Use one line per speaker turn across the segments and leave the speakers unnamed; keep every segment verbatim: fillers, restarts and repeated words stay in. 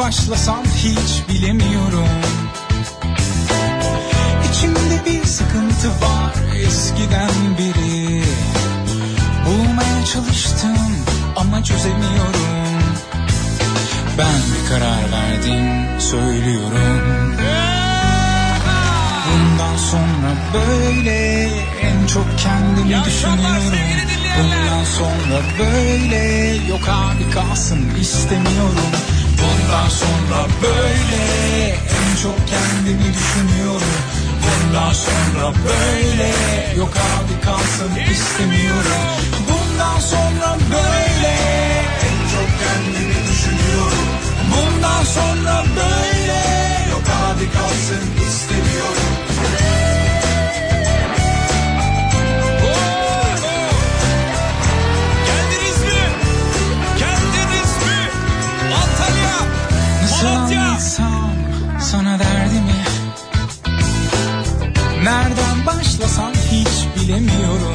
başlasam hiç bilemiyorum. İçimde bir sıkıntı var eskiden beri. Bulmaya çalıştım ama çözemiyorum. Ben bir karar verdim, söylüyorum. Bundan sonra böyle en çok kendimi ya düşünüyorum. Bundan sonra böyle yok abi kalsın istemiyorum. Bundan sonra böyle en çok kendimi düşünüyorum. Bundan sonra böyle yok abi kalsın istemiyorum. Bundan sonra böyle en çok kendimi düşünüyorum. Bundan sonra böyle yok abi kalsın istemiyorum.
Geldiniz mi? Geldiniz mi? Antalya, Malatya.
Nasıl anlatsam sana derdimi? Nereden başlasam hiç bilemiyorum.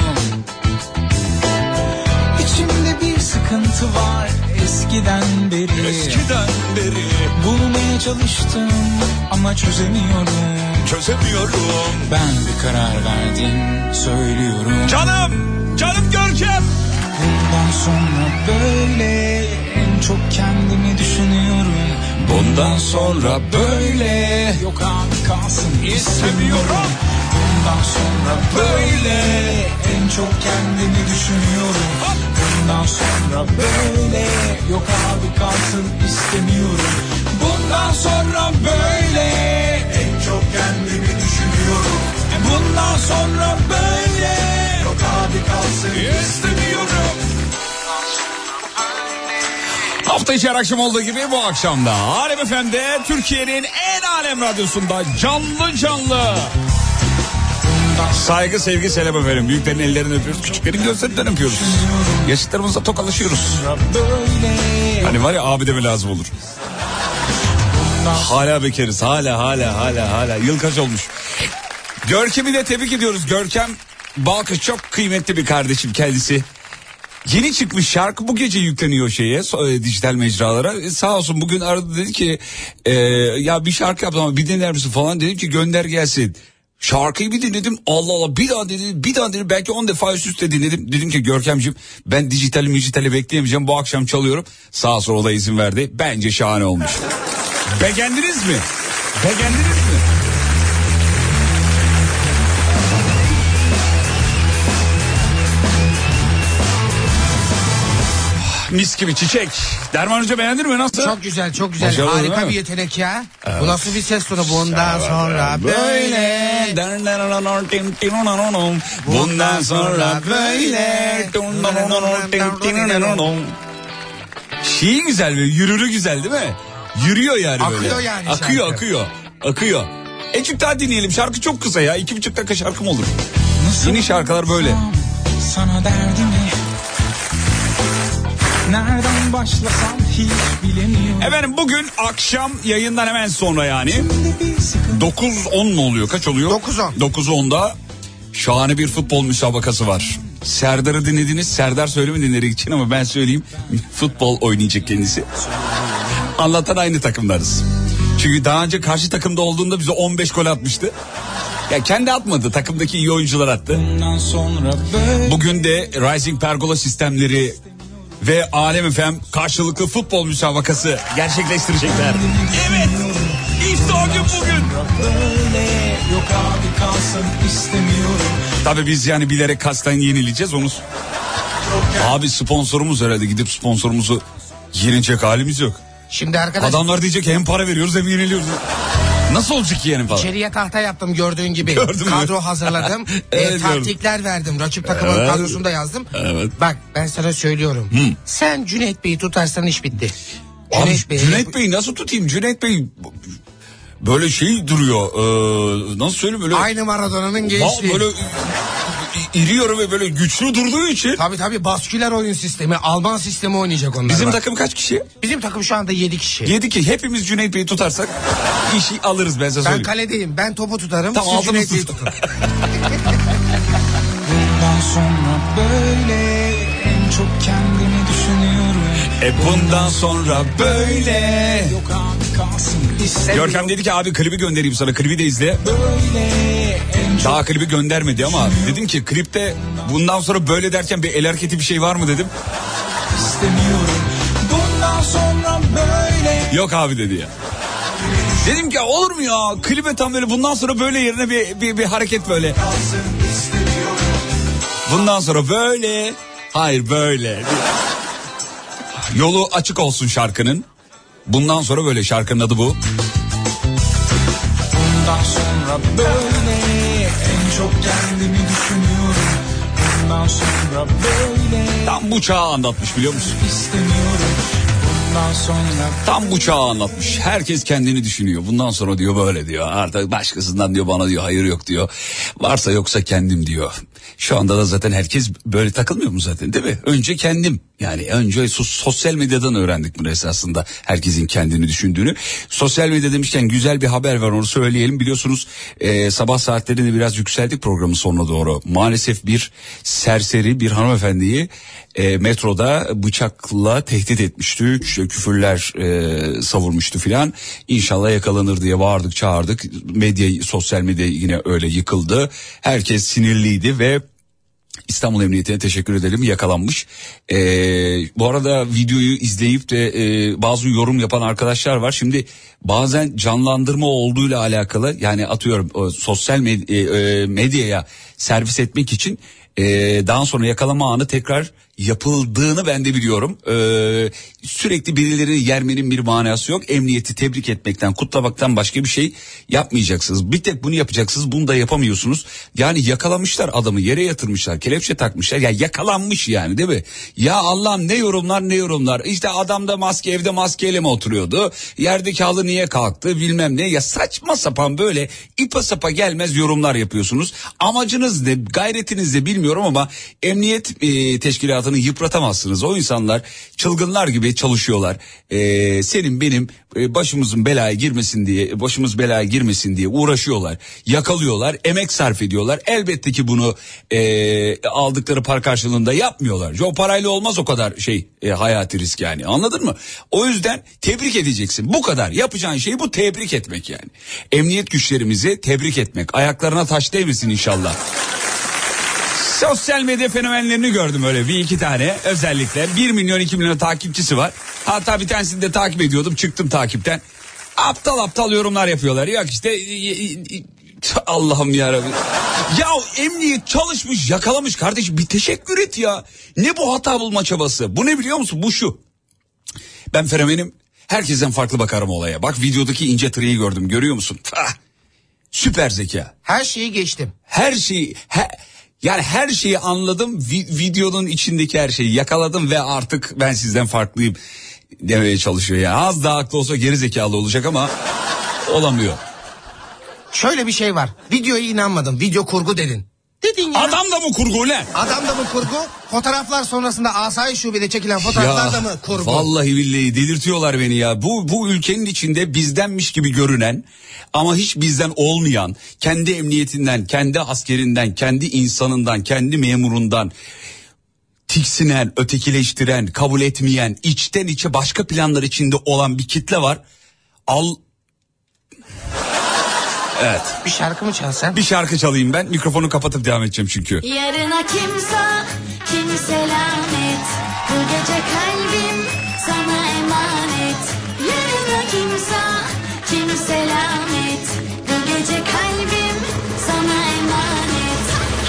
İçimde bir sıkıntı var eskiden beri.
Eskiden beri.
Bulmaya çalıştım ama çözemiyorum.
Çözemiyorum.
Ben bir karar verdim, söylüyorum.
Canım, canım Görkem.
Bundan sonra böyle en çok kendimi düşünüyorum. Bundan sonra böyle yok abi kalsın istemiyorum. Bundan sonra böyle en çok kendimi düşünüyorum. Bundan sonra böyle yok abi kalsın istemiyorum. Bundan sonra böyle en çok kendimi düşünüyorum. Bundan sonra böyle yok abi kalsın istemiyorum.
Hafta içi her akşam olduğu gibi bu akşam da Alem F M'de Türkiye'nin en alem radyosunda canlı canlı. Saygı, sevgi, selam efendim. Büyüklerin ellerinden öpüyoruz, küçüklerin gözlerinden öpüyoruz. Yaşıtlarımızla tokalaşıyoruz. Hani var ya abi deme lazım olur. Hala bekeriz, hala hala hala hala. Yıl kaç olmuş? Görkem'i de tebrik ediyoruz. Görkem Balkış çok kıymetli bir kardeşim kendisi. Yeni çıkmış şarkı bu gece yükleniyor şeye, e, dijital mecralara. E, sağ olsun bugün aradı, dedi ki e, ya bir şarkı yaptım ama bir dinler misin falan, dedim ki gönder gelsin. Şarkıyı bir dinledim, Allah Allah, bir daha dedim bir daha dedim, belki on defa üst üste dinledim. Dedim ki Görkemciğim, ben dijitali mijitali bekleyemeyeceğim, bu akşam çalıyorum. Sağ olsun o da izin verdi. Bence şahane olmuş. Beğendiniz mi? Beğendiniz mi? Mis gibi çiçek. Derman Hoca beğendin mi, nasıl?
Çok güzel, çok güzel.
Başarılı,
harika bir yetenek ya. Evet. Bu nasıl bir ses tonu? Bundan sonra böyle.
Bundan sonra böyle. Şiir güzel ve yürürü güzel değil mi? Yürüyor yani böyle.
Akıyor yani
Akıyor,
şarkı.
akıyor, akıyor. Ecik daha dinleyelim. Şarkı çok kısa ya. İki buçuk dakika şarkı mı olur?
Nasıl
Yeni şarkılar böyle.
Sana derdimi nereden başlasam hiç bilemiyorum.
Efendim bugün akşam yayından hemen sonra yani dokuz on mu oluyor? Kaç oluyor?
dokuz on.
dokuz onda şahane bir futbol müsabakası var. Serdar'ı dinlediniz. Serdar söylemediğinleri için ama ben söyleyeyim. Futbol oynayacak kendisi. Anlatan aynı takımlarız. Çünkü daha önce karşı takımda olduğunda bize on beş gol atmıştı. Ya kendi atmadı, takımdaki iyi oyuncular attı. Bugün de Rising Pergola sistemleri ve Alem F M karşılıklı futbol müsabakası gerçekleştirecekler. Evet, işte o gün bugün. Tabii biz yani bilerek kasten yenileceğiz onu. Abi sponsorumuz herhalde, gidip sponsorumuzu yenecek halimiz yok.
Şimdi arkadaş...
Adamlar diyecek hem para veriyoruz hem yeniliyoruz. Nasıl olacak ki yani falan?
İçeriye tahta yaptım gördüğün gibi.
Gördün
Kadro
mü?
hazırladım.
Evet,
e, taktikler verdim. Rakip takımın
Evet.
kadrosunu da yazdım.
Evet.
Bak ben sana söylüyorum.
Hı.
Sen Cüneyt Bey'i tutarsan iş bitti.
Abi,
Cüneyt Bey'i
Cüneyt
yap-
Bey'i nasıl tutayım? Cüneyt Bey böyle şey duruyor. Ee, nasıl söyleyeyim böyle?
Aynı Maradona'nın gençliği.
Böyle iri yarı ve böyle güçlü durduğu için.
Tabii tabii basküler oyun sistemi. Alman sistemi oynayacak onlar.
Bizim
bak.
takım kaç kişi?
Bizim takım şu anda yedi kişi.
Yedi ki hepimiz Cüneyt Bey'i tutarsak işi alırız, ben size
Ben
söyleyeyim.
kaledeyim. Ben topu tutarım.
Tamam,
siz
aldınız
Cüneyt Bey'i
tut.
tutun.
Bundan sonra böyle en çok kendimi düşünüyorum.
E bundan sonra böyle.
Yok abi
Görkem dedi ki abi klibi göndereyim sana, klibi de izle. Daha klibi göndermedi ama dedim ki klipte bundan sonra böyle derken bir el hareketi bir şey var mı dedim.
Bundan sonra böyle.
Yok abi dedi ya. Dedim ki olur mu ya, klibe tam böyle bundan sonra böyle yerine bir, bir, bir hareket böyle. Bundan sonra böyle, hayır böyle. Yolu açık olsun şarkının. Bundan sonra böyle, şarkının adı bu.
Bundan sonra böyle en çok kendimi düşünüyorum. Bundan sonra böyle.
Tam bu çağı anlatmış biliyor musun?
İstemiyorum. Bundan sonra.
Tam bu çağı anlatmış. Herkes kendini düşünüyor. Bundan sonra diyor böyle diyor. Artık başkasından diyor bana diyor hayır yok diyor. Varsa yoksa kendim diyor. Şu anda da zaten herkes böyle takılmıyor mu zaten, değil mi? Önce kendim. Yani önce sosyal medyadan öğrendik bunu esasında. Herkesin kendini düşündüğünü. Sosyal medya demişken güzel bir haber var, onu söyleyelim. Biliyorsunuz e, sabah saatlerinde biraz yükseldik programın sonuna doğru. Maalesef bir serseri bir hanımefendiyi e, metroda bıçakla tehdit etmişti. Küfürler e, savurmuştu filan. İnşallah yakalanır diye bağırdık çağırdık. Medya, sosyal medya yine öyle yıkıldı. Herkes sinirliydi ve İstanbul Emniyeti'ne teşekkür edelim, yakalanmış. Ee, bu arada videoyu izleyip de e, bazı yorum yapan arkadaşlar var. Şimdi bazen canlandırma olduğuyla alakalı, yani atıyorum o, sosyal med- e, medyaya servis etmek için e, daha sonra yakalama anı tekrar yapıldığını ben de biliyorum. Ee, sürekli birileri yermenin bir manası yok. Emniyeti tebrik etmekten, kutlamaktan başka bir şey yapmayacaksınız. Bir tek bunu yapacaksınız, bunu da yapamıyorsunuz. Yani yakalamışlar adamı, yere yatırmışlar, kelepçe takmışlar. Ya yakalanmış yani, değil mi? Ya Allah'ım, ne yorumlar ne yorumlar. İşte adam da maske, evde maskeyle mi oturuyordu? Yerdeki halı niye kalktı bilmem ne. Ya saçma sapan böyle ipa sapa gelmez yorumlar yapıyorsunuz. Amacınız ne, gayretiniz ne bilmiyorum ama emniyet e, teşkilatı yıpratamazsınız. O insanlar çılgınlar gibi çalışıyorlar. Ee, senin benim e, başımızın belaya girmesin diye, başımız belaya girmesin diye uğraşıyorlar. Yakalıyorlar, emek sarf ediyorlar. Elbette ki bunu e, aldıkları para karşılığında yapmıyorlar. O parayla olmaz o kadar şey, e, hayati risk yani. Anladın mı? O yüzden tebrik edeceksin. Bu kadar. Yapacağın şey bu, tebrik etmek yani. Emniyet güçlerimizi tebrik etmek. Ayaklarına taş değmesin inşallah. Sosyal medya fenomenlerini gördüm öyle bir iki tane, özellikle bir milyon iki milyon takipçisi var. Hatta bir tanesini de takip ediyordum, çıktım takipten. Aptal aptal yorumlar yapıyorlar. Yok işte Allah'ım yarabbim. Ya emniyet çalışmış, yakalamış kardeşim, bir teşekkür et ya. Ne bu hata bulma çabası? Bu ne biliyor musun? Bu şu. Ben fenomenim, herkesten farklı bakarım olaya. Bak videodaki ince triyi gördüm, görüyor musun? Hah. Süper zeka.
Her şeyi geçtim.
Her şeyi... He... Yani her şeyi anladım, Vi- videonun içindeki her şeyi yakaladım ve artık ben sizden farklıyım demeye çalışıyor. Yani az daha haklı olsa geri zekalı olacak ama olamıyor.
Şöyle bir şey var. Videoya inanmadım. Video kurgu dedin. Dedin ya.
Adam da mı kurgu lan?
Adam da mı kurgu? Fotoğraflar sonrasında asayiş şubede çekilen fotoğraflar
Ya,
da mı kurgu?
vallahi billahi delirtiyorlar beni ya. Bu bu ülkenin içinde bizdenmiş gibi görünen ama hiç bizden olmayan, kendi emniyetinden, kendi askerinden, kendi insanından, kendi memurundan tiksinen, ötekileştiren, kabul etmeyen, içten içe başka planlar içinde olan bir kitle var. Al Evet.
Bir şarkı mı çalsan?
Bir şarkı çalayım ben. Mikrofonu kapatıp devam edeceğim çünkü.
Yarına kimse, kimse lanet. Bu gece kalbim sana emanet. Yarına kimse, kimse lanet. Bu gece kalbim sana emanet.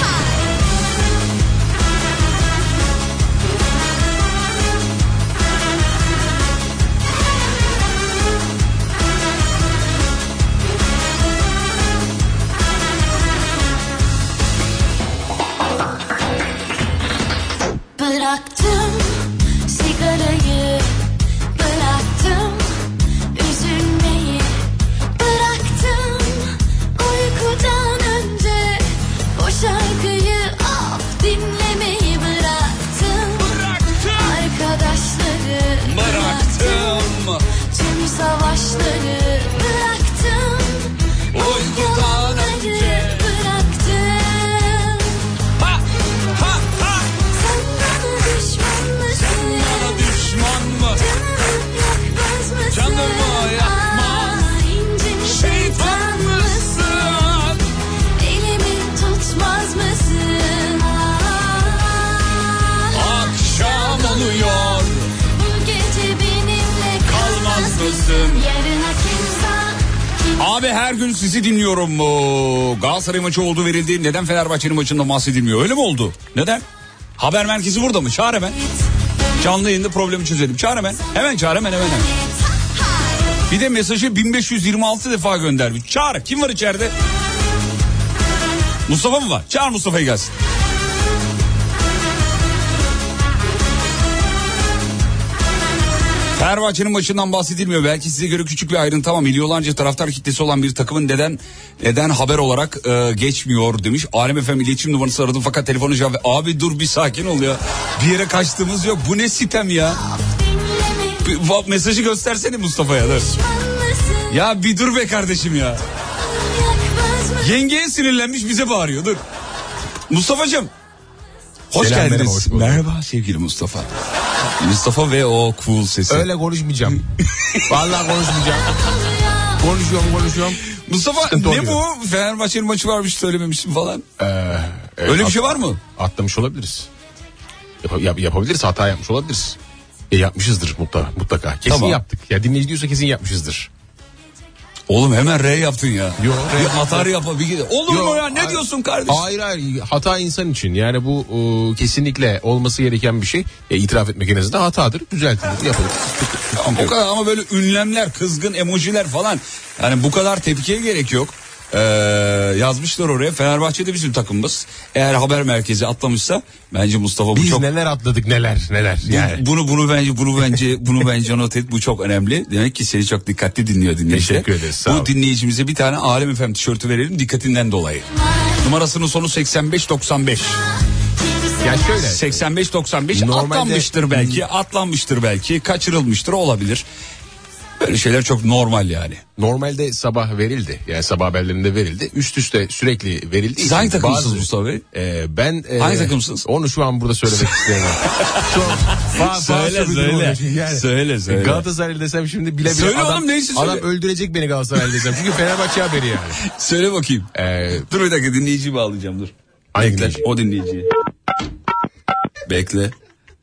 Bıraktım sigarayı, bıraktım üzülmeyi, bıraktım uykudan önce o şarkıyı af dinlemeyi bıraktım.
Bıraktım.
Arkadaşları
Bıraktım.
tüm savaşları bıraktım.
Uykudan önce.
Bıraktım.
Ha ha ha.
Sen bana düşman mısın?
Bana düşman mı?
Canımı yakmaz mısın?
Canımı yakmaz
Yarına kimse
Abi her gün sizi dinliyorum. Oo, Galatasaray maçı oldu verildi. Neden Fenerbahçe'nin maçından bahsedilmiyor? Öyle mi oldu? Neden? Haber merkezi burada mı? Çağır hemen. Canlı yayında problemi çözelim. Çağır hemen. Hemen çağır hemen hemen. hemen. Bir de mesajı bin beş yüz yirmi altı defa göndermiş. Çağır. Kim var içeride? Mustafa mı var? Çağır Mustafa'yı gelsin. Fenerbahçe'nin maçından bahsedilmiyor. Belki size göre küçük bir ayrıntı ama milyonlarca taraftar kitlesi olan bir takımın neden neden haber olarak e, geçmiyor demiş. Alem Efem iletişim numarası aradım fakat telefonu cevap. Abi dur bir sakin ol ya. Bir yere kaçtığımız yok. Bu ne sitem ya? Bir, bak, mesajı göstersene Mustafa'ya. Dur. Ya bir dur be kardeşim ya. Yengeye sinirlenmiş bize bağırıyor. Dur. Mustafa'cığım. Hoş
Selam,
geldiniz.
merhaba, hoş
Merhaba sevgili Mustafa. Mustafa ve o cool sesi.
Öyle konuşmayacağım. Vallahi konuşmayacağım. Konuşuyorum konuşuyorum.
Mustafa
Sıkıntı
ne
oluyor.
bu? Fenerbahçe'nin maçı varmış söylememişsin falan.
Ee, evet,
Öyle bir
at-
şey var mı?
Atlamış olabiliriz. Yap- yap- yapabiliriz, hata yapmış olabiliriz. E, yapmışızdır mutlaka. mutlaka. Kesin
Tamam.
yaptık. Ya dinleyici diyorsa kesin yapmışızdır.
Oğlum hemen R yaptın ya.
Yo, R
bir atar yap. Bir... Olur
Yo,
mu ya? Ne
hayır.
diyorsun kardeşim?
Hayır hayır, hata insan için. Yani bu o, kesinlikle olması gereken bir şey. E, itiraf etmek en azından hatadır. Düzeltilir, yapılır.
Ama o kadar ama böyle ünlemler, kızgın emojiler falan. Yani bu kadar tepkiye gerek yok. Ee, yazmışlar oraya. Fenerbahçe'de bizim takımımız. Eğer haber merkezi atlamışsa bence Mustafa bu
Biz
çok
neler atladık neler neler. Yani.
Bu- bunu bunu bence bunu bence bunu bence not et. Bu çok önemli. Demek ki seni çok dikkatli dinliyor dinleyici.
Teşekkür ederiz, sağ
Bu
ol.
dinleyicimize bir tane Alem Efem tişörtü verelim dikkatinden dolayı. Numarasının sonu seksen beş doksan beş.
Yani şöyle.
seksen beş doksan beş
Normalde-
atlanmıştır belki, atlanmıştır belki, kaçırılmıştır olabilir. Böyle şeyler çok normal yani.
Normalde sabah verildi. Yani sabah haberlerinde verildi. Üst üste sürekli verildi.
Siz hangi takımsınız Mustafa Bey?
Ee, ben e,
Hangi takımsınız?
Onu şu an burada söylemek istemiyorum. Çok fa-
Söyle,
fazla bir
söyle.
durum oluyor. Yani,
Söyle, söyle.
Galatasaray desem şimdi bile bile
Söyle
adam,
oğlum, neyse söyle.
adam öldürecek beni Galatasaray desem. Çünkü Fenerbahçe haberi yani.
Söyle bakayım.
Ee,
Dur bir dakika dinleyiciyi bağlayacağım dur.
Hangi
Bekle
dinleyici?
o dinleyiciyi. Bekle.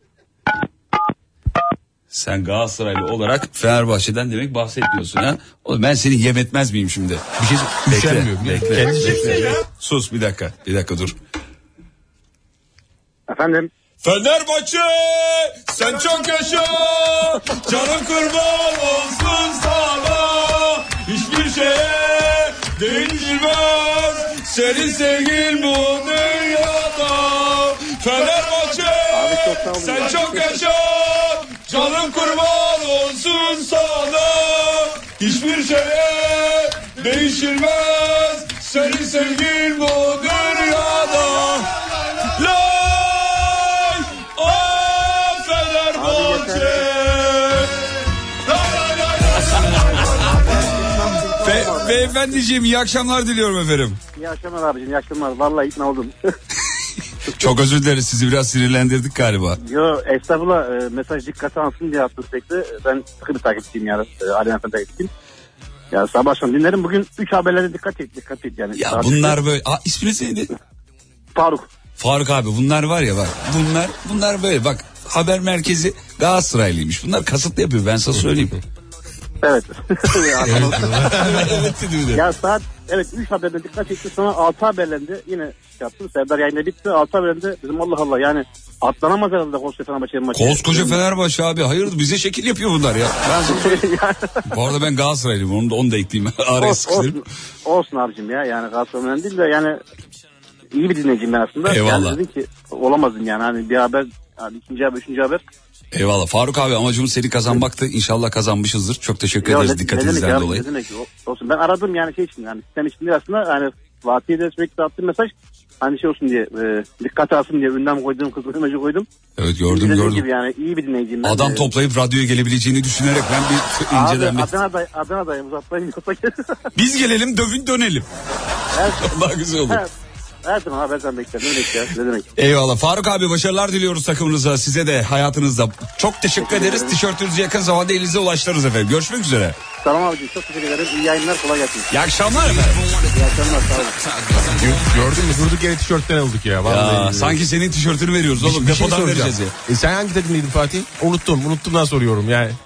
Sen Galatasaraylı olarak Fenerbahçe'den demek bahsetmiyorsun ha. Oğlum ben seni yem etmez miyim şimdi?
bir şey
Bekle,
üşenmiyorum.
bekle,
Kendisi
bekle, bekle. Sus bir dakika, bir dakika dur.
Efendim?
Fenerbahçe sen çok yaşa, canım kurban olsun sana, hiçbir şeye değişmez senin sevgin bu dünyada. Fenerbahçe sen çok yaşa, canım kurban olsun sana, hiçbir şeye değişilmez senin sevgin bu dünyada. Lay o Fenerbahçe. Lay lay lay. Be, beyefendiciğim iyi akşamlar diliyorum efendim.
İyi akşamlar abicim, iyi akşamlar. Vallahi ikna oldum.
Çok özür dileriz, sizi biraz sinirlendirdik galiba.
Yo estağfurullah, e, mesaj dikkate alsın diye attım sürekli. Ben sıkı bir takipçiyim yani. E, Alem Efendi takipçiyim. Ya sabah akşam dinlerim. Bugün üç haberlere dikkat et, dikkat et yani.
Ya
Saat
bunlar
üçte.
böyle... Aa, isminiz neydi?
Faruk.
Faruk abi bunlar var ya bak. Bunlar bunlar böyle bak. Haber merkezi Galatasaraylıymış. Bunlar kasıtlı yapıyor ben sana söyleyeyim.
Evet. ya,
Evet dedi bir de.
ya saat evet üç haberine dikkat etti, sonra altı haberlerinde yine şey yaptım. Serdar yayında bitti. altı haberlerinde bizim Allah Allah yani atlanamaz herhalde koskoca Fenerbahçe'nin maçı.
Koskoca Fenerbahçe abi. Hayırdır bize şekil yapıyor bunlar ya. Ben sana söyleyeyim.
Yani-
Bu arada ben Galatasaraylıyım. Onu da, onu da ekleyeyim. Araya
olsun,
sıkıştırayım.
olsun, olsun abicim ya, yani Galatasaray'ın değil de yani iyi bir dinleyiciyim ben aslında.
Eyvallah.
Yani dedim ki olamazdım yani, hani bir haber, yani ikinci haber, üçüncü haber.
Eyvallah. Faruk abi amacımız seni kazanmaktı. İnşallah kazanmışızdır. Çok teşekkür
Ya
ederiz
ne- ne
dikkatinizden
demek abi,
dolayı.
ne demek o- olsun. Ben aradım yani şey için, yani sistem için değil aslında, yani Fatih'e de sürekli attığım mesaj hani şey olsun diye, e, dikkat alsın diye ünlem koydum, kızıl imajı koydum.
Evet gördüm
Dediğim
gördüm.
gibi yani iyi bir dinleyiciyim ben.
Adam
E,
toplayıp radyoya gelebileceğini düşünerek ben bir
Abi
inceden bir...
Adana'da, Adana'dayım, uzatmayın yoksa.
Biz gelelim dövün dönelim. Daha güzel olur.
her, her zaman haberden beklerim, ne demek ya, ne demek.
Eyvallah. Faruk abi başarılar diliyoruz takımınıza. Size de hayatınızda. Çok teşekkür
Teşekkür
ederiz.
ederim.
Tişörtünüzü yakın zamanda elinize ulaştırırız efendim. Görüşmek üzere.
Tamam abicim, çok teşekkür ederim. İyi yayınlar, kolay gelsin.
İyi akşamlar efendim.
İyi akşamlar, sağ olun.
Gö- Gördün mü durduk yere tişörtten olduk ya. Vallahi.
Ya, sanki senin tişörtünü veriyoruz oğlum.
Bir şey
Depodan
soracağım.
vereceğiz ya.
E, sen hangi takımlıydın Fatih? Unuttum. Unuttum daha soruyorum yani.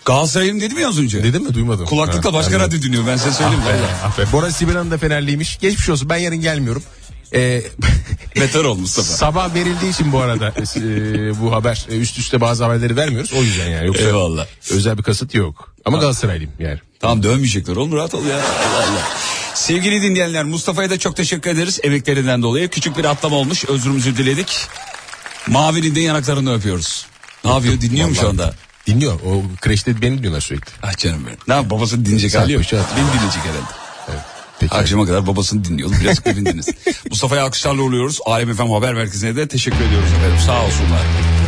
Galatasaray'ım dedim ya az önce.
Dedim mi? Duymadım.
Kulaklıkla
Ha,
başka
anladım.
radyo dinliyor, ben size söyleyeyim.
Ah be, ah be. Bora Sibel'in de Fenerliymiş. Geçmiş olsun, ben yarın gelmiyorum. Ee,
Beter ol Mustafa.
Sabah verildiği için bu arada e, bu haber e, üst üste bazı haberleri vermiyoruz. O yüzden yani. Yoksa
Eyvallah.
özel bir kasıt yok. Ama Galatasaraylıyım yani.
Tamam, dövmeyecekler oğlum, rahat ol ya. Allah Allah. Sevgili dinleyenler, Mustafa'ya da çok teşekkür ederiz emeklerinden dolayı. Küçük bir atlama olmuş, özrümüzü diledik. Mavi'nin de yanaklarını öpüyoruz. Ne yapıyor, dinliyor mu şu anda?
Dinliyor. O kreşte beni dinliyorlar sürekli.
Ah canım benim. Ne yapayım, babasını dinleyecek hali yok. Beni dinleyecek herhalde.
Evet. Peki.
Akşama kadar babasını dinliyordu. Birazcık sevindiniz. Mustafa'ya alkışlarla uğurluyoruz. Alem F M Haber Merkezi'ne de teşekkür ediyoruz efendim. Sağ olsunlar.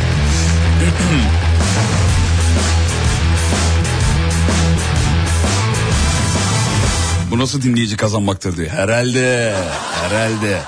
Bu nasıl dinleyici kazanmaktır diye. Herhalde. Herhalde.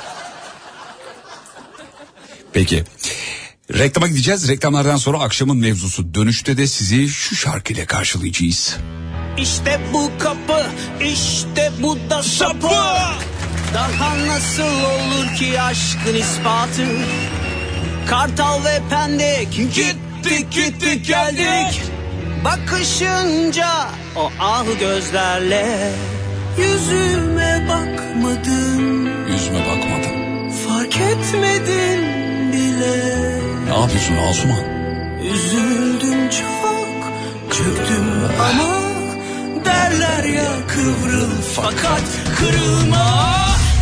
Peki. Reklama gideceğiz. Reklamlardan sonra akşamın mevzusu. Dönüşte de sizi şu şarkıyla karşılayacağız.
İşte bu kapı, işte bu da sapı. Daha nasıl olur ki aşkın ispatı? Kartal ve Pendik gittik gittik geldik. Bakışınca o ah gözlerle yüzüme bakmadın.
Yüzüme bakmadın.
Fark etmedin bile.
Ne yapıyorsun Asuman?
Üzüldüm çok, çöktüm ama derler ya kıvrıl fakat kırılma.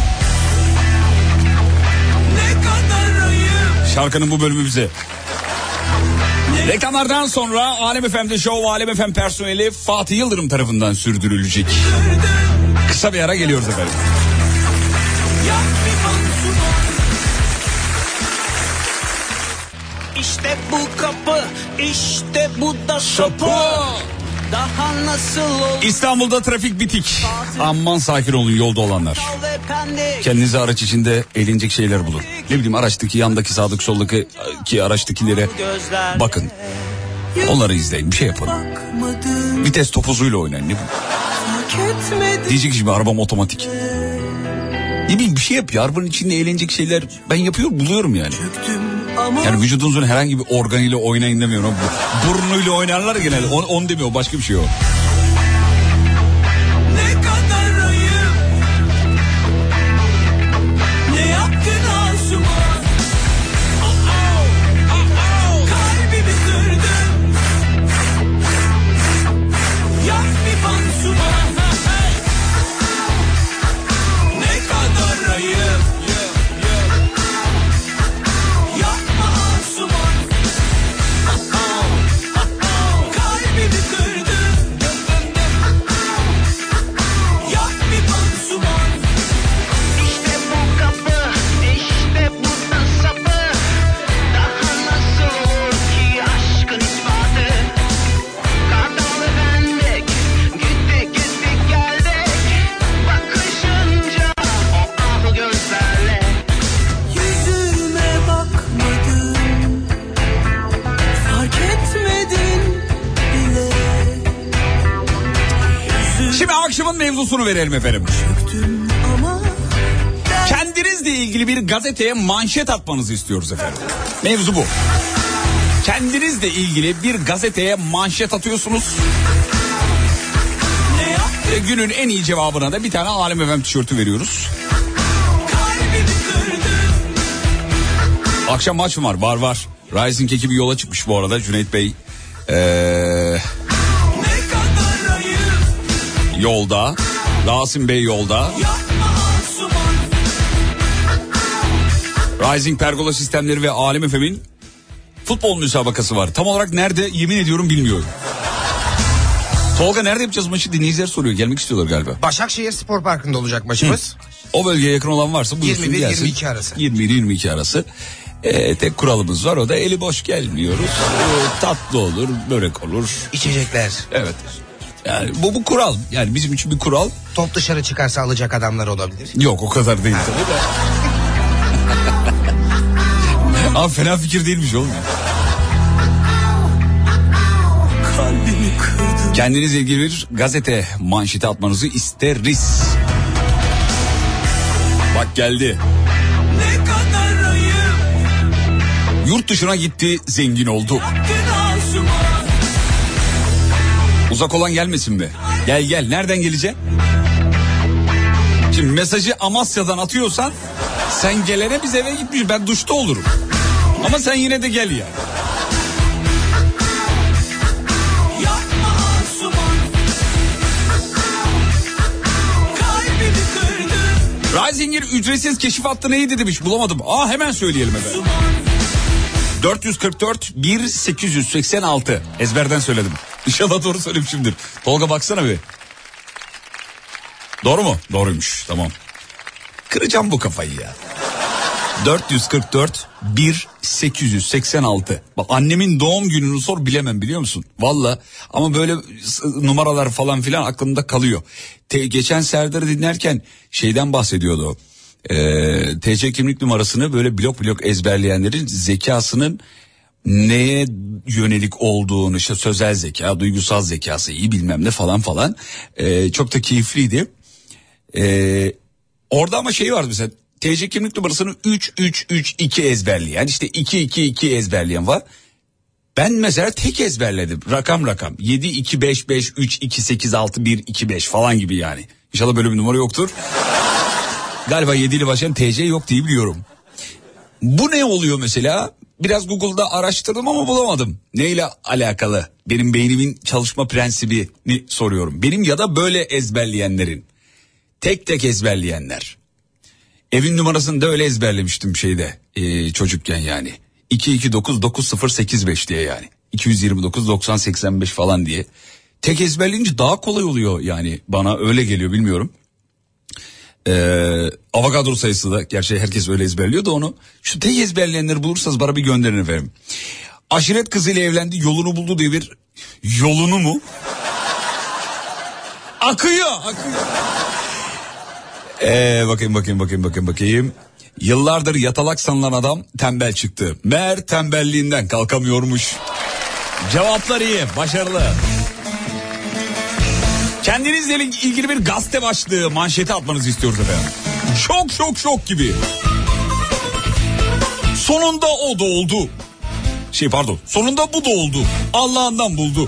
Ne kadar ayıp.
Şarkının bu bölümü bize. Reklamlardan sonra Alem F M'de Show, Alem F M personeli Fatih Yıldırım tarafından sürdürülecek. Kısa bir ara geliyoruz efendim.
İşte bu kapı, işte bu da sapı. Daha nasıl olur?
İstanbul'da trafik bitik. Aman sakin olun yolda olanlar. Kendinize araç içinde eğlenecek şeyler bulun. Ne bileyim, araçtaki, yandaki, sağdaki, soldaki ki araçtakilere bakın. Onları izleyin, bir şey yapın. Vites topuzuyla oynayın, ne bileyim. Diyecek şimdi arabam otomatik. Ne bileyim, bir şey yap ya, arabanın içinde eğlenecek şeyler ben yapıyorum, buluyorum yani. Yani vücudunuzun herhangi bir organıyla oynayın demiyorum. Burnuyla oynarlar genelde. Onu, onu demiyor, başka bir şey o.
Ne kadar ayıp. Ne yaptın Asuman? Oh oh, oh oh. Kalbimi kırdın. Yak bir pansuman. Ne kadar ayıp.
Şimdi akşamın mevzusunu verelim efendim. Kendinizle ilgili bir gazeteye manşet atmanızı istiyoruz efendim. Mevzu bu. Kendinizle ilgili bir gazeteye manşet atıyorsunuz. Ve günün en iyi cevabına da bir tane Alem F M tişörtü veriyoruz. Akşam maç mı var? Var var. Rising ekibi yola çıkmış bu arada. Cüneyt Bey ee, yolda. Rasim Bey yolda. Rising Pergola Sistemleri ve Alem F M'in futbol müsabakası var. Tam olarak nerede yemin ediyorum bilmiyorum. Tolga nerede yapacağız maçı? Dinleyiciler soruyor. Gelmek istiyorlar galiba.
Başakşehir Spor Parkı'nda olacak maçımız.
Hı. O bölgeye yakın olan varsa buyursun
yirmi bir
gelsin.
yirmi iki arası.
yirmi bir yirmi iki arası. Ee, tek kuralımız var, o da eli boş gelmiyoruz. Ee, tatlı olur, börek olur.
İçecekler.
Evet. Yani bu bu kural. Yani bizim için bir kural.
Top dışarı çıkarsa alacak adamlar olabilir.
Yok, o kadar değil tabii de. Abi fena fikir değilmiş oğlum.
Kalbimi kırdın.
Kendinizle ilgili bir gazete manşeti atmanızı isteriz. Bak geldi.
Ne kadar ayıp.
Yurt dışına gitti, zengin oldu. Uzak olan gelmesin mi? Gel gel, nereden geleceksin? Şimdi mesajı Amasya'dan atıyorsan sen gelene biz eve gitmiş, ben duşta olurum. Ama sen yine de gel yani. Risinger'in ücretsiz keşif hattı neydi demiş, bulamadım. Aa, hemen söyleyelim efendim. dört yüz kırk dört bir sekiz yüz seksen altı. Ezberden söyledim. İnşallah doğru söylemişimdir. Tolga baksana bir. Doğru mu? Doğruymuş, tamam. Kıracağım bu kafayı ya. dört yüz kırk dört bir sekiz yüz seksen altı. Bak, annemin doğum gününü sor, bilemem, biliyor musun? Valla, ama böyle numaralar falan filan aklımda kalıyor. Te, geçen Serdar'ı dinlerken şeyden bahsediyordu. Ee, T C kimlik numarasını böyle blok blok ezberleyenlerin zekasının neye yönelik olduğunu, işte sözel zeka, duygusal zekası iyi bilmem ne falan falan. Ee, çok da keyifliydi. Ee, orada ama şey vardı mesela, T C kimlik numarasını üç üç üç iki ezberleyen, işte iki iki iki ezberleyen var. Ben mesela tek ezberledim, rakam rakam yedi iki beş beş üç iki sekiz altı bir iki beş falan gibi yani. İnşallah böyle bir numara yoktur. Galiba yedi ile başlayan T C yok diye biliyorum. Bu ne oluyor mesela? Biraz Google'da araştırdım ama bulamadım. Neyle alakalı? Benim beynimin çalışma prensibini soruyorum. Benim ya da böyle ezberleyenlerin. Tek tek ezberleyenler. Evin numarasını da öyle ezberlemiştim şeyde, ee, çocukken yani. iki iki dokuz dokuz sıfır sekiz beş diye yani. iki yüz yirmi dokuz doksan seksen beş falan diye. Tek ezberleyince daha kolay oluyor yani, bana öyle geliyor, bilmiyorum. Ee, Avogadro sayısı da, gerçi herkes öyle ezberliyor da onu. Şu tek ezberleyenleri bulursanız bana bir gönderin efendim. Aşiret kızıyla evlendi, yolunu buldu diye bir, yolunu mu? Akıyor, akıyor. Ee, bakayım bakayım bakayım bakayım bakayım. Yıllardır yatalak sanılan adam tembel çıktı. Meğer tembelliğinden kalkamıyormuş. Cevaplar iyi, başarılı. Kendinizle ilgili bir gazete başlığı, manşeti atmanızı istiyoruz efendim. Şok şok şok gibi. Sonunda o da oldu. Şey pardon, sonunda bu da oldu. Allah'ından buldu.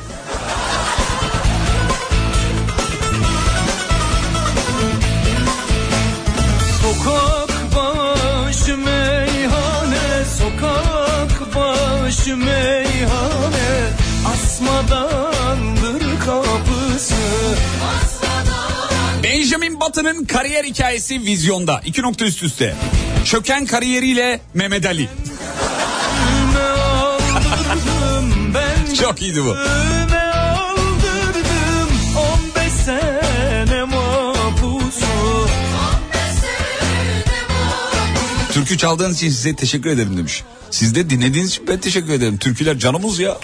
Sokak başı meyhane, sokak başı meyhane, asmadandır kapısı.
Benjamin Button'ın kariyer hikayesi vizyonda. İki nokta üst üste. Çöken kariyeriyle Mehmet Ali. Çok iyiydi bu. Türkü çaldığınız için size teşekkür ederim demiş. Siz de dinlediğiniz için ben teşekkür ederim. Türküler canımız ya.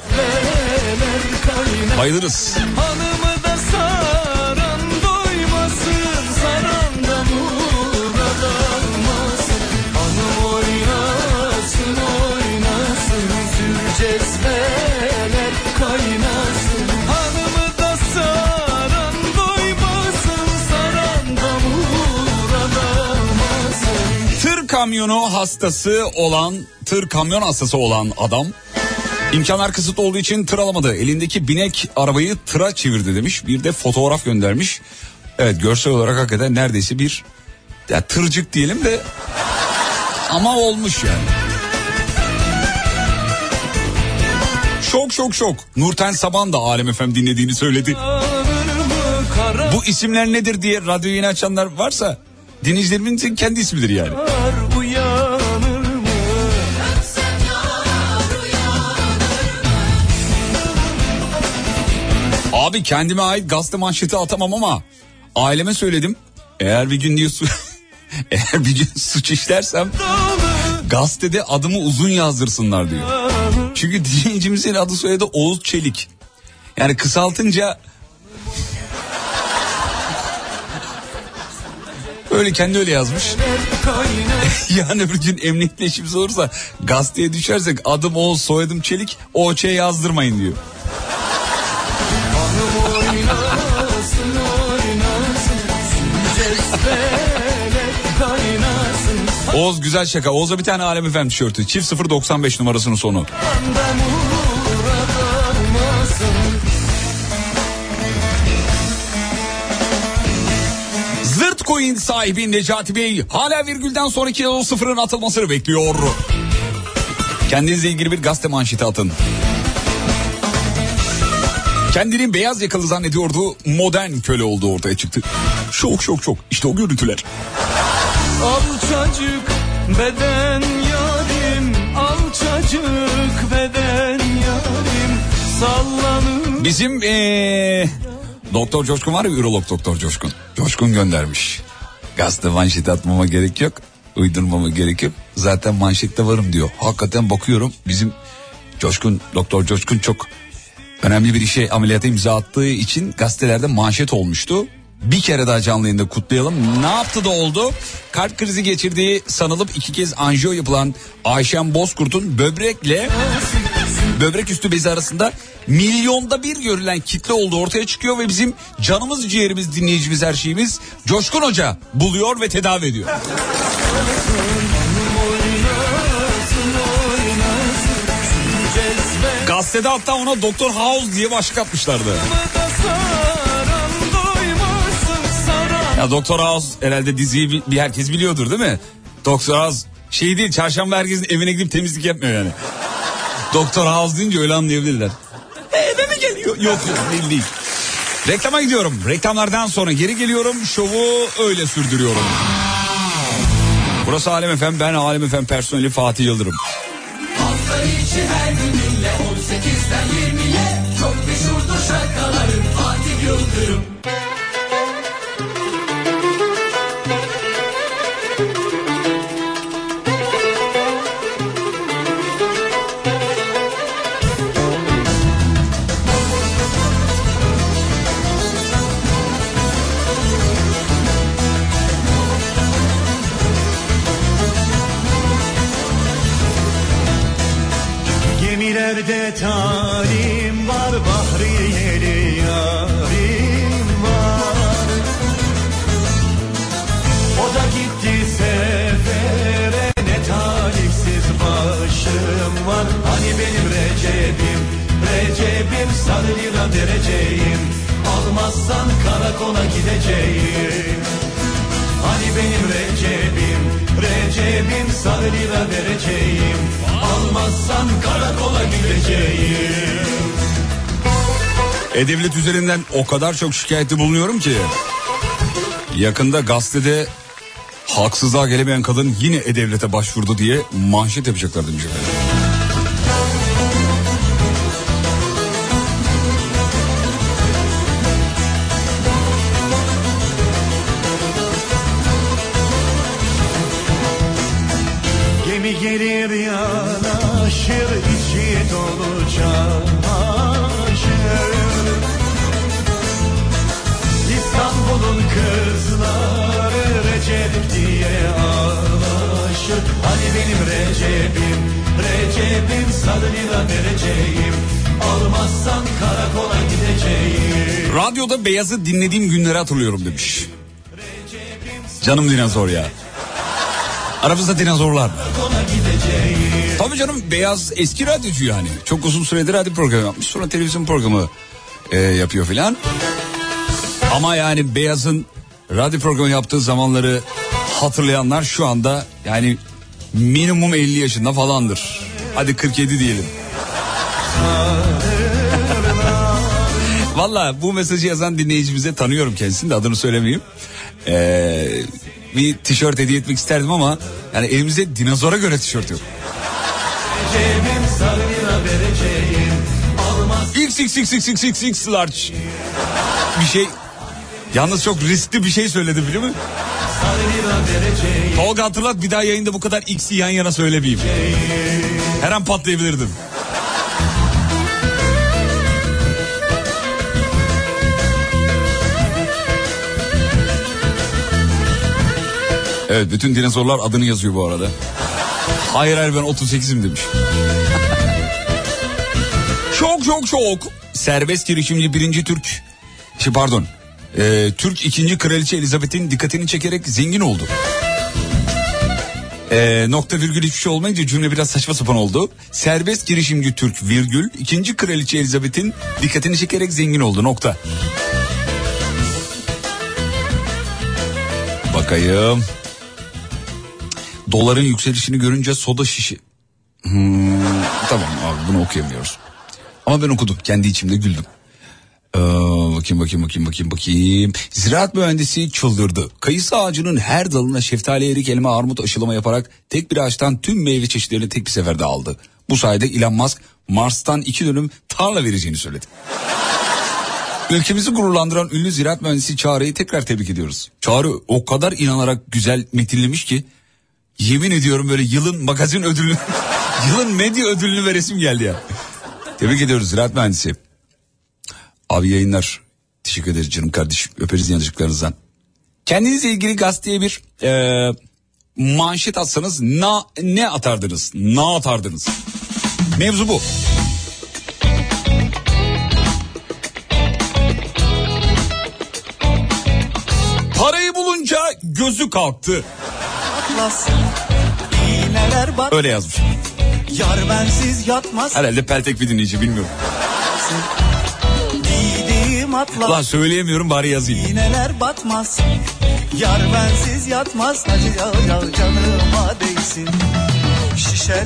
Bayılırız.
Hanımı da saran doymasın, saran da murad almasın. Hanım oynasın oynasın, zülcezbeler kaynasın. Hanımı da saran doymasın, saran da murad almasın.
Tır kamyonu hastası olan, tır kamyon hastası olan adam İmkanlar kısıtlı olduğu için tır alamadı. Elindeki binek arabayı tıra çevirdi demiş. Bir de fotoğraf göndermiş. Evet, görsel olarak hakikaten neredeyse bir, ya tırcık diyelim de ama olmuş yani. Şok şok şok. Nurten Saban da Alem F M dinlediğini söyledi. Bu isimler nedir diye radyoyu yeni açanlar varsa dinleyicilerimin kendi ismidir yani. Abi kendime ait gazete manşeti atamam ama aileme söyledim. Eğer bir gün diyor su eğer bir gün suç işlersem gazetede adımı uzun yazdırsınlar diyor. Çünkü dinleyicimizin adı soyadı Oğuz Çelik. Yani kısaltınca öyle, kendi öyle yazmış. Yani öbür gün emniyetle işimiz olursa gazeteye düşersek adım Oğuz, soyadım Çelik, O Ç yazdırmayın diyor. Oğuz güzel şaka. Oğuz'a bir tane Alem F M tişörtü. Çift sıfır doksan beş numarasının sonu. Point sahibi Necati Bey hala virgülden sonraki o sıfırın atılmasını bekliyor. Kendinizle ilgili bir gazete manşeti atın. Kendini beyaz yakalı zannediyordu, modern köle olduğu ortaya çıktı. Şok şok şok, işte o görüntüler.
Alçacık beden yarim, alçacık beden yarim, sallanır.
Bizim ee, Doktor Coşkun var ya, ürolog Doktor Coşkun. Coşkun göndermiş. Gazete manşeti atmama gerek yok, uydurmama gerek yok. Zaten manşette varım diyor. Hakikaten bakıyorum, bizim Coşkun, Doktor Coşkun çok önemli bir işe, ameliyata imza attığı için gazetelerde manşet olmuştu. Bir kere daha canlı yayında kutlayalım. Ne yaptı da oldu? Kalp krizi geçirdiği sanılıp iki kez anjiyo yapılan Ayşen Bozkurt'un böbrekle böbrek üstü bezi arasında milyonda bir görülen kitle olduğu ortaya çıkıyor ve bizim canımız, ciğerimiz, dinleyicimiz, her şeyimiz Coşkun Hoca buluyor ve tedavi ediyor. Gazetede hatta ona Doktor House diye başlık atmışlardı. Ya Doktor House herhalde diziyi bir, bir herkes biliyordur değil mi? Doktor House şey değil, çarşamba herkesin evine gidip temizlik yapmıyor yani. Doktor House deyince öyle anlayabilirler. Eve mi geliyor? Yok yok değil değil. Reklama gidiyorum. Reklamlardan sonra geri geliyorum. Şovu öyle sürdürüyorum. Burası Alem Efem, ben Alem Efem personeli Fatih Yıldırım.
Hafta içi her gün dinle, on sekizden yirmiye çok meşhurdur şarkıların Fatih Yıldırım.
Gemilerde talim var, bahriyeli yarim var. O da gitti sefere, ne talihsiz başım var. Hani benim Recep'im, Recep'im sarı lira vereceğim. Almazsan karakola gideceğim. Hani benim Recep'im, Recep'im sarı lira vereceğim. Almazsan karakola gideceğim.
E-Devlet üzerinden o kadar çok şikayette bulunuyorum ki. Yakında gazetede haksızlığa gelemeyen kadın yine E-Devlet'e başvurdu diye manşet yapacaklar demiş efendim.
Gemi gelir yanaşır, içi dolu çamaşır. İstanbul'un kızları Recep diye ağlaşır. Hani benim Recep'im, Recep'im sarı lira vereceğim. Almazsan karakola gideceğim.
Radyoda Beyaz'ı dinlediğim günleri hatırlıyorum demiş. Canım dinozor ya. Aramızda dinozorlar. Tabii canım, Beyaz eski radyocu yani. Çok uzun süredir radyo programı yapmış. Sonra televizyon programı e, yapıyor filan. Ama yani Beyaz'ın radyo programı yaptığı zamanları hatırlayanlar şu anda yani minimum elli yaşında falandır. Hadi kırk yedi diyelim. Valla bu mesajı yazan dinleyicimize tanıyorum kendisini de, adını söylemeyeyim. Eee... Bir tişört hediye etmek isterdim ama yani elimizde dinozora göre tişört yok. X X X X X X X large bir şey. Yalnız çok riskli bir şey söyledi biliyor musun? Tolga hatırlat, bir daha yayında bu kadar X'i yan yana söylemeyeyim. Her an patlayabilirdim. Evet, bütün dinozorlar adını yazıyor bu arada. Hayır hayır ben otuz sekizim demiş. Çok çok çok. Serbest girişimci birinci Türk. Şey pardon. E, Türk ikinci Kraliçe Elizabeth'in dikkatini çekerek zengin oldu. E, nokta virgül hiçbir şey olmayınca cümle biraz saçma sapan oldu. Serbest girişimci Türk virgül ikinci Kraliçe Elizabeth'in dikkatini çekerek zengin oldu nokta. bakayım. Doların yükselişini görünce soda şişi... Hmm, tamam abi bunu okuyamıyoruz. Ama ben okudum. Kendi içimde güldüm. Ee, bakayım bakayım bakayım bakayım bakayım. Ziraat mühendisi çıldırdı. Kayısı ağacının her dalına şeftali, erik, elma, armut aşılama yaparak tek bir ağaçtan tüm meyve çeşitlerini tek bir seferde aldı. Bu sayede Elon Musk Mars'tan iki dönüm tarla vereceğini söyledi. Ülkemizi gururlandıran ünlü ziraat mühendisi Çağrı'yı tekrar tebrik ediyoruz. Çağrı o kadar inanarak güzel metinlemiş ki yemin ediyorum böyle yılın magazin ödülünü, yılın medya ödülünü veresim geldi ya. Tebrik ediyoruz ziraat mühendisi. Abi yayınlar. Teşekkür ederiz canım kardeşim. Öperiz yanıcıklarınızdan. Kendinizle ilgili gazeteye bir e, manşet atsanız na, ne atardınız? Ne atardınız? Mevzu bu. Parayı bulunca gözü kalktı. Öyle yazmış.
Yar bensiz yatmaz.
Herhalde peltek bir dinleyici, bilmiyorum. Lan söyleyemiyorum, bari yazayım.
İğneler batmaz. Yar bensiz yatmaz. Acı yağ yağ canıma değsin. Şişeler.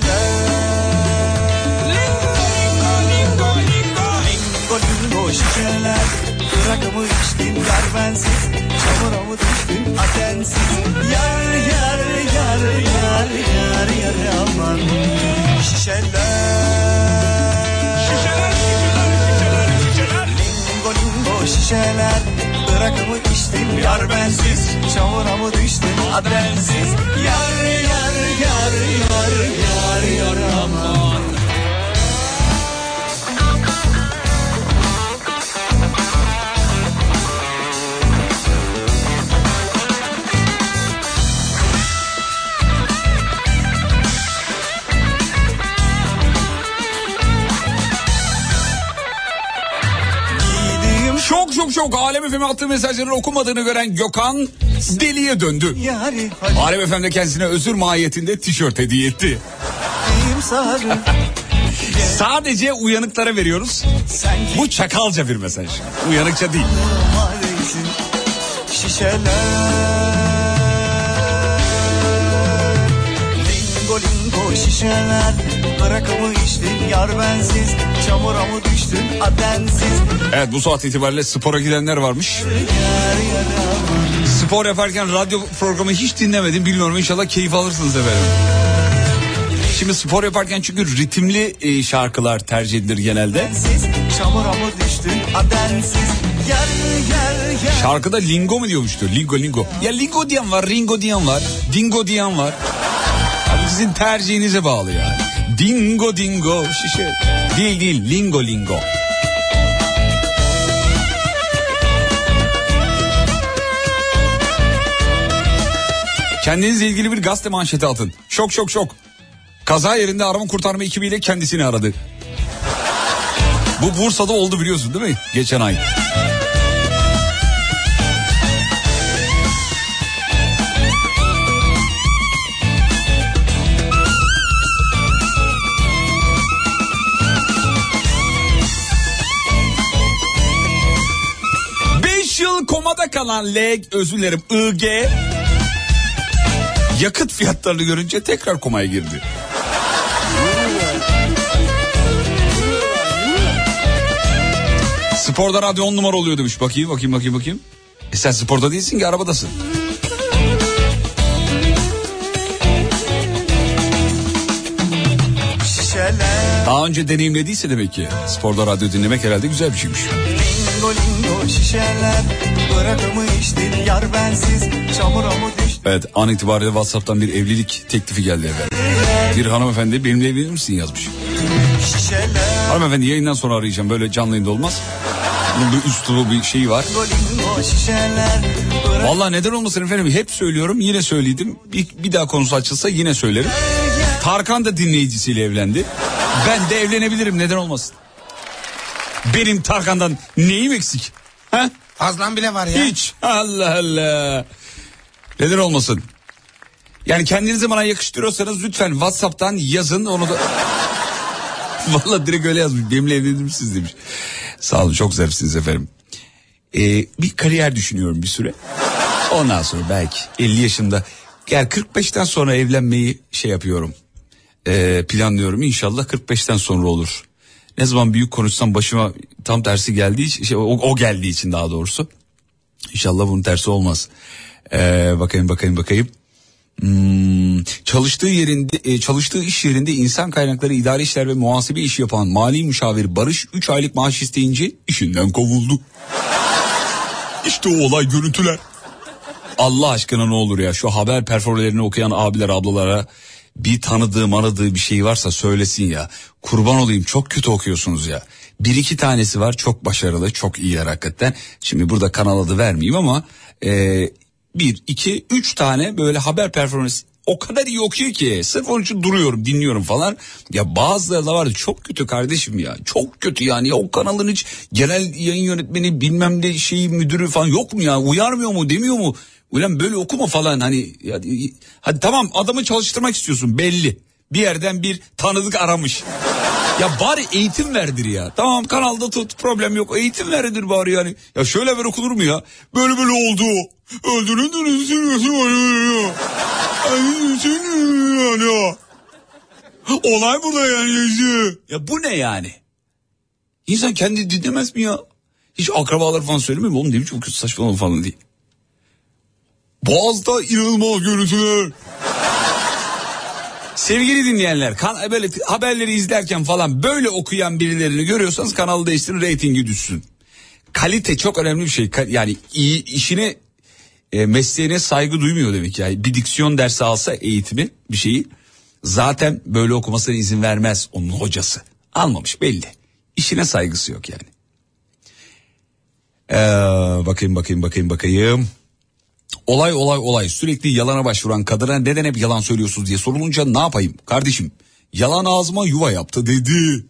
Lingo lingo şişeler. Bırakımı içtin yar bensiz. Çamura mı düştün atensiz. Yar yar yar yar yar yar aman. Şişeler. Şişeler şişeler şişeler. Lingo lingo şişeler. Bırakımı içtin yar bensiz. Çamura mı düştün atensiz. Yar yar yar yar yar yar aman.
Şok şok şok. Alem F M attığı mesajları okumadığını gören Gökhan deliye döndü. Alem F M'de kendisine özür mahiyetinde tişört hediye etti. Sadece uyanıklara veriyoruz. Bu çakalca bir mesaj. Uyanıkça değil.
Şişeler. Lingo lingo şişeler. Bırakımı içtin yar bensiz. Çamura mı düştün adensiz.
Evet, bu saat itibariyle spora gidenler varmış. Spor yaparken radyo programı hiç dinlemedim, bilmiyorum, inşallah keyif alırsınız efendim. Şimdi spor yaparken çünkü ritimli e, şarkılar tercih edilir genelde.
Çamura mı düştün adensiz. Yar yar yar.
Şarkıda lingo mu diyormuştu? Lingo lingo. Ya lingo diyen var, ringo diyen var, dingo diyen var. Abi sizin tercihinize bağlı yani. Dingo dingo şişe. Değil değil, lingo lingo. Kendinizle ilgili bir gazete manşeti atın. Şok şok şok. Kaza yerinde arama kurtarma ekibiyle kendisini aradı. Bu Bursa'da oldu, biliyorsun değil mi? Geçen ay. Beş yıl komada kalan L, özür dilerim, I G yakıt fiyatlarını görünce tekrar komaya girdi. Sporda radyo on numara oluyor demiş. Bakayım bakayım bakayım bakayım. E sen sporda değilsin ki, arabadasın. Daha önce deneyimlediyse demek ki sporda radyo dinlemek herhalde güzel bir şeymiş.
Lingo lingo şişeler. Bırakımı içtin yar bensiz. Çamura mı düştün.
Evet, an itibariyle WhatsApp'tan bir evlilik teklifi geldi efendim. Bir hanımefendi benimle evlenir misin yazmış.
Şişeler.
Hanımefendi yayından sonra arayacağım, böyle canlı yayında olmaz. Bunun bir üslubu, bir şeyi var.
Lingo lingo şişeler.
Vallahi neden olmasın efendim, hep söylüyorum, yine söyledim. Bir, bir daha konusu açılsa yine söylerim. Tarkan da dinleyicisiyle evlendi. Ben de evlenebilirim, neden olmasın. Benim Tarkan'dan neyim eksik? Ha?
Fazlan bile var ya.
Hiç. Allah Allah. Neden olmasın? Yani kendinizi bana yakıştırıyorsanız lütfen WhatsApp'tan yazın onu da. Vallahi direkt öyle yazmış. Benimle evlenir misiniz demiş. Sağ olun, çok zarifsiniz efendim. Ee, bir kariyer düşünüyorum bir süre. Ondan sonra belki elli yaşında. Yani kırk beşten sonra evlenmeyi şey yapıyorum. Ee, planlıyorum. İnşallah kırk beşten sonra olur. Ne zaman büyük konuşsam başıma tam tersi geldiği için, şey, o, o geldiği için daha doğrusu. İnşallah bunun tersi olmaz. Ee, bakayım bakayım bakayım. Hmm, çalıştığı yerinde e, çalıştığı iş yerinde insan kaynakları, idari işler ve muhasebe işi yapan mali müşavir Barış üç aylık maaş isteyince işinden kovuldu. İşte o olay görüntüler. Allah aşkına ne olur ya, şu haber performelerini okuyan abiler ablalara bir tanıdığı manadığı bir şey varsa söylesin ya. Kurban olayım, çok kötü okuyorsunuz ya. Bir iki tanesi var çok başarılı, çok iyi hakikaten. Şimdi burada kanal adı vermeyeyim ama e, bir iki üç tane böyle haber performansı o kadar iyi okuyor ki sırf onun için duruyorum, dinliyorum falan. Ya bazıları da vardı çok kötü kardeşim ya, çok kötü yani. Ya o kanalın hiç genel yayın yönetmeni bilmem ne şeyi müdürü falan yok mu ya, uyarmıyor mu, demiyor mu? Ulan böyle okuma falan hani ya, hadi tamam, adamı çalıştırmak istiyorsun belli. Bir yerden bir tanıdık aramış. Ya bari eğitim verdir ya. Tamam kanalda tut, problem yok, eğitim verdir bari yani. Ya şöyle ver okunur mu ya? Böyle böyle oldu. Öldürüldünüz. Olay burada yani. Ya bu ne yani? İnsan kendi dinlemez mi ya? Hiç akrabalar falan söylemiyor mu? Oğlum demiş çok kötü, saçmalama falan diye. Boğaz'da inanılmaz görüntüler. Sevgili dinleyenler, kan, böyle haberleri izlerken falan böyle okuyan birilerini görüyorsanız kanalı değiştirin, reytingi düşsün. Kalite çok önemli bir şey. Yani iyi, işine e, mesleğine saygı duymuyor demek yani. Bir diksiyon dersi alsa eğitimi bir şeyi zaten böyle okumasına izin vermez onun hocası. Almamış belli. İşine saygısı yok yani. Ee, bakayım bakayım bakayım bakayım. Olay olay olay sürekli yalana başvuran kadına neden hep yalan söylüyorsunuz diye sorulunca ne yapayım kardeşim, yalan ağzıma yuva yaptı dedi.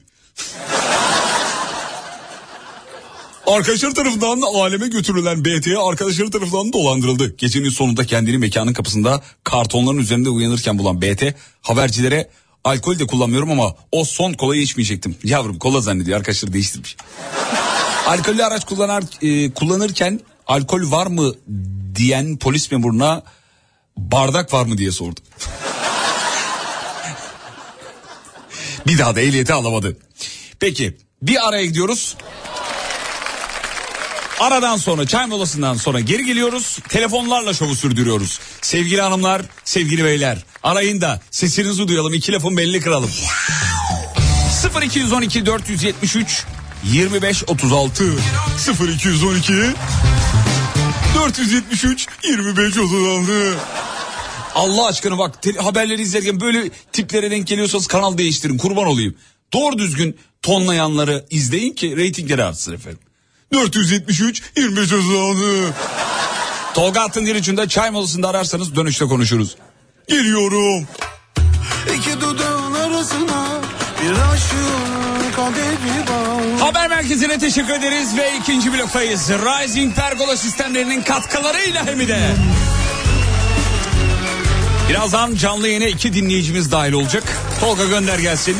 Arkadaşları tarafından aleme götürülen B T arkadaşları tarafından dolandırıldı. Gecenin sonunda kendini mekanın kapısında kartonların üzerinde uyanırken bulan B T habercilere alkol de kullanmıyorum ama o son kolayı içmeyecektim. Yavrum kola zannediyor, arkadaşları değiştirmiş. Alkollü araç kullanar, e, kullanırken alkol var mı diyen polis memuruna bardak var mı diye sordu. Bir daha da ehliyeti alamadı. Peki bir araya gidiyoruz. Aradan sonra, çay molasından sonra geri geliyoruz. Telefonlarla şovu sürdürüyoruz. Sevgili hanımlar, sevgili beyler, arayın da sesinizi duyalım, iki lafın belini kıralım. sıfır iki on iki dört yüz yetmiş üç yirmi beş otuz altı sıfır iki on iki dört yüz yetmiş üç yirmi beş otuz altı. Allah aşkına bak, te- haberleri izlerken böyle tiplere denk geliyorsanız kanal değiştirin, kurban olayım. Doğru düzgün tonlayanları izleyin ki reytingleri artsın efendim. dört yüz yetmiş üç yirmi beş otuz altı. Tolga Attın içinde çay molasında ararsanız dönüşte konuşuruz. Geliyorum.
İki dudağın arasına bir aşığın kaderi bağlı.
Haber merkezine teşekkür ederiz ve ikinci bloktayız. Rising Pergola sistemlerinin katkılarıyla hem de. Birazdan canlı yayına iki dinleyicimiz dahil olacak. Tolga gönder gelsin.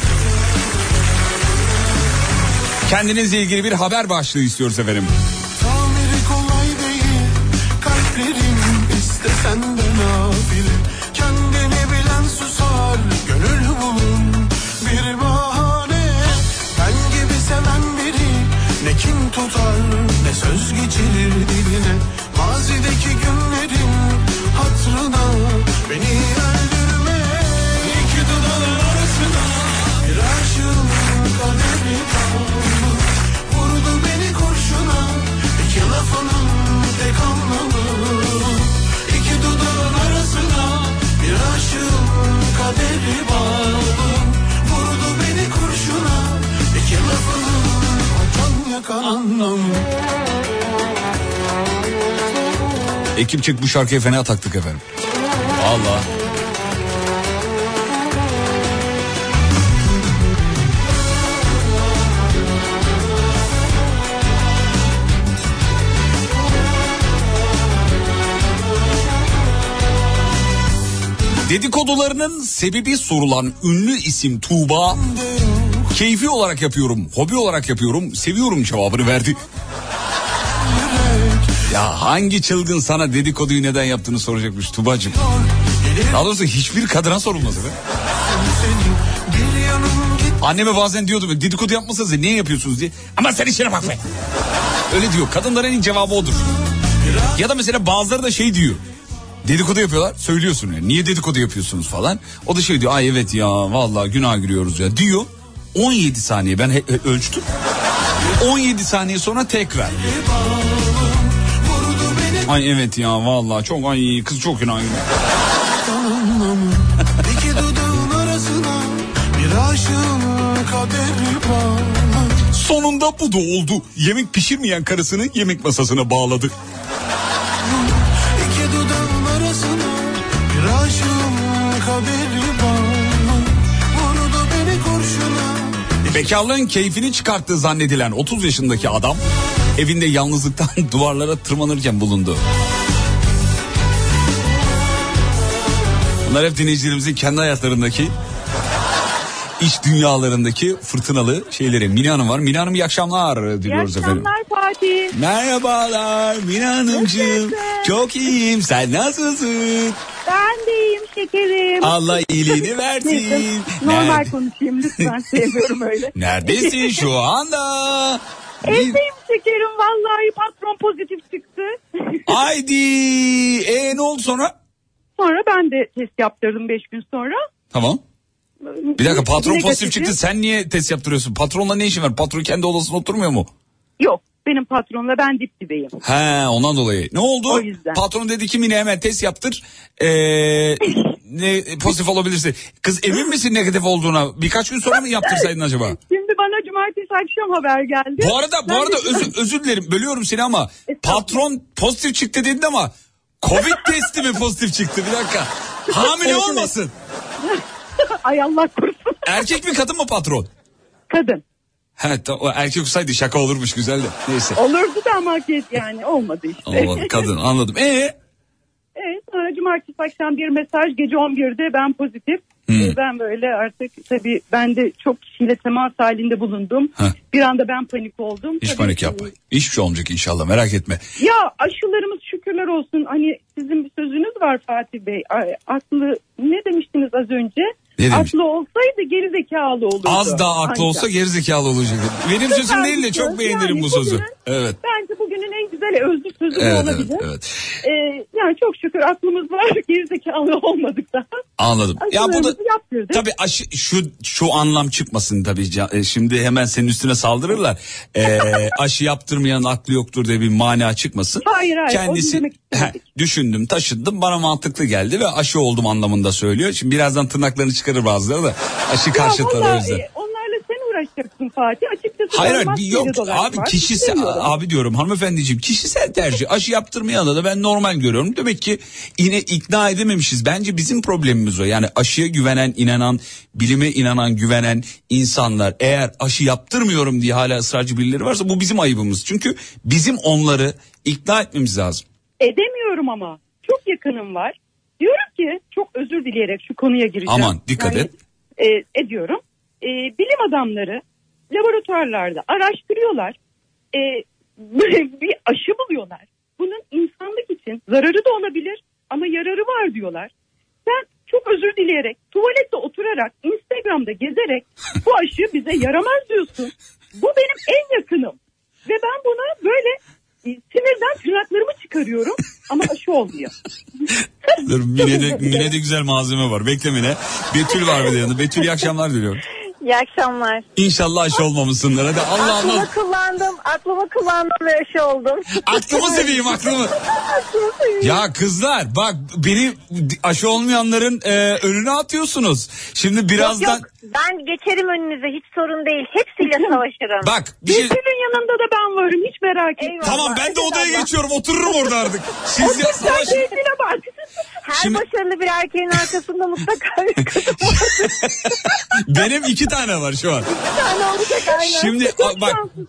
Kendinizle ilgili bir haber başlığı istiyoruz efendim.
Tamiri kolay değil, kalplerim istesen de nafile. Kendini bilen susar, gönül bulun bir bahane. Ben gibi seven biri ne kim tutar ne söz geçirir diline. Mazideki günlerin hatırına beni öldürme. İki dudağın arasına bir aşığın kaderi bağlı. Vurdu beni kurşuna iki lafının tek anlamı. İki dudağın arasına bir aşığın kaderi bağlı. Vurdu beni kurşuna iki lafının can yakan anlamı.
Ekip çık bu şarkıya fena taktık efendim. Allah. Dedikodularının sebebi sorulan ünlü isim Tuğba, keyfi olarak yapıyorum, hobi olarak yapıyorum, seviyorum cevabını verdi. Ya hangi çılgın sana dedikoduyu neden yaptığını soracakmış Tuba'cığım. Daha doğrusu hiçbir kadına sorulmaz be. Anneme bazen diyordu dedikodu yapmasanız niye yapıyorsunuz diye. Ama sen işine bak be. Öyle diyor. Kadınların en cevabı odur. Ya da mesela bazıları da şey diyor. Dedikodu yapıyorlar. Söylüyorsun yani. Niye dedikodu yapıyorsunuz falan. O da şey diyor. Ay evet ya vallahi günah giriyoruz ya diyor. on yedi saniye ben he- he- ölçtüm. on yedi saniye sonra tekrar. Ay evet ya vallahi çok ay kız çok günah giriyor. Sonunda bu da oldu. Yemek pişirmeyen karısını yemek masasına bağladı. İki dudağın arasına bir aşığın kaderi bağlı. Vurdu beni kurşuna. Bekarlığın keyfini çıkarttığı zannedilen otuz yaşındaki adam evinde yalnızlıktan duvarlara tırmanırken bulundu. Bunlar hep dinleyicilerimizin kendi hayatlarındaki, iç dünyalarındaki fırtınalı şeyleri. Mine Hanım var. Mine Hanım iyi akşamlar diliyoruz efendim.
İyi akşamlar Fatih.
Merhabalar Mine Hanımcığım. Çok iyiyim. Sen nasılsın?
Ben de iyiyim şekerim.
Allah iyiliğini versin.
Normal
Nerede?
konuşayım lütfen. Sevmiyorum öyle.
Neredesin şu anda?
Evdeyim şekerim. Vallahi patron pozitif çıktı.
Haydi. E ne oldu sonra?
Sonra ben de test yaptırdım beş gün sonra.
Tamam. Bir dakika patron
Negatif.
pozitif çıktı. Sen niye test yaptırıyorsun? Patronla ne işin var? Patron kendi odasında oturmuyor mu?
Yok. Benim patronla ben dip dibeyim.
He ondan dolayı. Ne oldu?
O yüzden.
Patron dedi ki Mine hemen test yaptır. Ee, ne pozitif olabilirse. Kız emin misin negatif olduğuna? Birkaç gün sonra mı yaptırsaydın acaba?
Şimdi bana cumartesi akşam haber geldi.
Bu arada bu
Ben
arada
de...
özür, özür dilerim bölüyorum seni ama patron pozitif çıktı dedin ama Covid testi mi pozitif çıktı? Bir dakika. Hamile olmasın.
Ay Allah korusun.
Erkek mi kadın mı patron?
Kadın.
Evet o erkek olsaydı şaka olurmuş güzel de. Neyse.
Olurdu da ama yani olmadı işte.
Olmadı kadın anladım. Ee?
Evet sonra cumartesi akşam bir mesaj gece on birde ben pozitif.
Hmm.
Ee, Ben böyle artık tabii ben de çok kişiyle temas halinde bulundum.
Heh.
Bir anda ben panik oldum.
Hiç
Tabii,
panik yapma. Hiçbir şey olmayacak inşallah merak etme.
Ya aşılarımız şükürler olsun. Hani sizin bir sözünüz var Fatih Bey. Ay, aklı ne demiştiniz az önce?
Ne demiş?
Aklı olsaydı gerizekalı olurdu.
Az daha aklı
Ancak.
olsa gerizekalı olacak. Benim sözüm değil de
bir
çok
söz.
beğenirim
Yani
bu sözü.
bugünün-
Evet.
Bence bugünün en güzel özlü sözü bu
Evet,
olabilir.
evet, evet.
Ee, yani çok şükür aklımız var. Gerizekalı olmadık daha.
Anladım. Ya bu da
Aşılarımızı yaptırdık.
tabii aşı, şu şu anlam çıkmasın tabii. Ca- e, Şimdi hemen senin üstüne saldırırlar. Ee, aşı yaptırmayan aklı yoktur diye bir mana çıkmasın.
Hayır, hayır,
Kendisi
onu demek istemedik.
Heh, düşündüm, taşıdım, bana mantıklı geldi ve aşı oldum anlamında söylüyor. Şimdi birazdan tırnaklarını çıkarır bazıları da aşı karşıtlar o
vallahi,
yüzden.
e, Onlarla sen uğraşacaksın Fatih. Açıkçası
Hayır hayır
olmaz
bir- yok
yedi dolar
abi
var.
kişisel
İstemiyorum.
abi diyorum hanımefendiciğim kişisel tercih aşı yaptırmayanı da ben normal görüyorum. Demek ki yine ikna edememişiz. Bence bizim problemimiz o. Yani aşıya güvenen, inanan, bilime inanan, güvenen insanlar eğer aşı yaptırmıyorum diye hala ısrarcı birileri varsa bu bizim ayıbımız. Çünkü bizim onları ikna etmemiz lazım.
Edemiyorum ama. Çok yakınım var. Diyorum ki çok özür dileyerek şu konuya gireceğim.
Aman dikkat et.
E, ediyorum. E, bilim adamları laboratuvarlarda araştırıyorlar. E, bir aşı buluyorlar. Bunun insanlık için zararı da olabilir ama yararı var diyorlar. Sen çok özür dileyerek tuvalette oturarak Instagram'da gezerek bu aşı bize yaramaz diyorsun. Bu benim en yakınım. Ve ben buna böyle e, sinirden tırnaklarımı çıkarıyorum ama aşı olmuyor.
Dur, Mine'de, Mine'de güzel malzeme var. Bekle Mine. Betül var bir de yanında. Betül iyi akşamlar diliyorum.
İyi akşamlar.
İnşallah aşı olmamışsınlar. Hadi Allah
Aklımı
Allah.
kullandım, aklımı kullandım ve aşı oldum.
Aklımı seveyim aklımı.
Aklımı seveyim.
Ya kızlar bak beni aşı olmayanların e, önüne atıyorsunuz. Şimdi birazdan...
Yok, yok, ben geçerim önünüze, hiç sorun değil. Hepsiyle savaşırım.
Bak bir şey...
Betül'ün yanında da ben varım, hiç merak etme.
Eyvallah.
Tamam ben de odaya
Eyvallah.
geçiyorum otururum orada artık. Siz ya
Sen
savaş...
keyfine bak.
Her
Şimdi-
başarılı bir erkeğin arkasında mutlaka bir kadın vardır.
Benim iki tane var şu an.
Bir tane olacak aynen.
Şimdi
Çok
a- bak
şanslısın.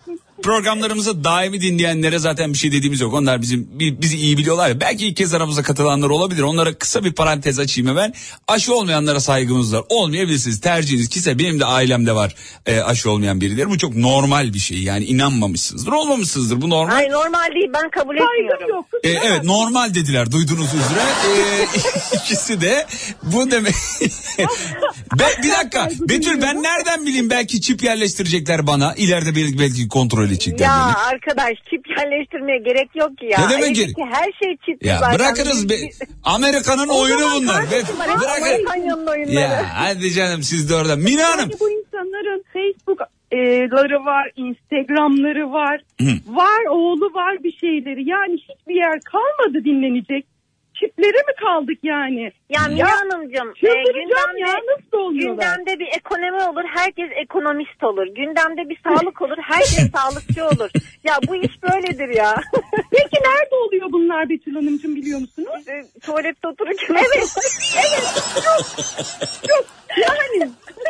programlarımızı daimi dinleyenlere zaten bir şey dediğimiz yok. Onlar bizim bizi iyi biliyorlar ya. Belki ilk kez aramıza katılanlar olabilir. Onlara kısa bir parantez açayım hemen. Aşı olmayanlara saygımız var. Olmayabilirsiniz. Tercihiniz kişisel. Benim de ailemde var e, aşı olmayan birileri. Bu çok normal bir şey. Yani inanmamışsınızdır. Olmamışsınızdır. Bu normal.
Hayır normal değil. Ben kabul etmiyorum.
Yok.
E, evet normal dediler duyduğunuz üzere. E, ikisi de bu demek. Be, bir dakika Betül ben nereden bileyim belki çip yerleştirecekler bana. İleride belki, belki kontrol edecekler
Ya
beni.
arkadaş çip yerleştirmeye gerek yok ki ya.
Ne demek
Elbette
gerek?
her şey çip
Ya
zaten.
bırakınız be. Amerika'nın oyunu bunlar. Be, bırakın.
Amerika'nın oyunları.
Ya hadi canım siz de orada. Mina Hanım.
Yani bu insanların Facebook'ları var, Instagram'ları var.
Hı.
Var oğlu var bir şeyleri. Yani hiçbir yer kalmadı dinlenecek. Çiplere mi kaldık yani?
Ya Mine Hanımcığım e, gündemde,
ya, nasıl oluyorlar?
gündemde bir ekonomi olur, herkes ekonomist olur. Gündemde bir sağlık olur, herkes sağlıkçı olur. Ya bu iş böyledir ya.
Peki nerede oluyor bunlar Betül Hanımcığım biliyor musunuz?
E, tuvalette otururken.
Evet. Evet. Yok. Yok. Yani.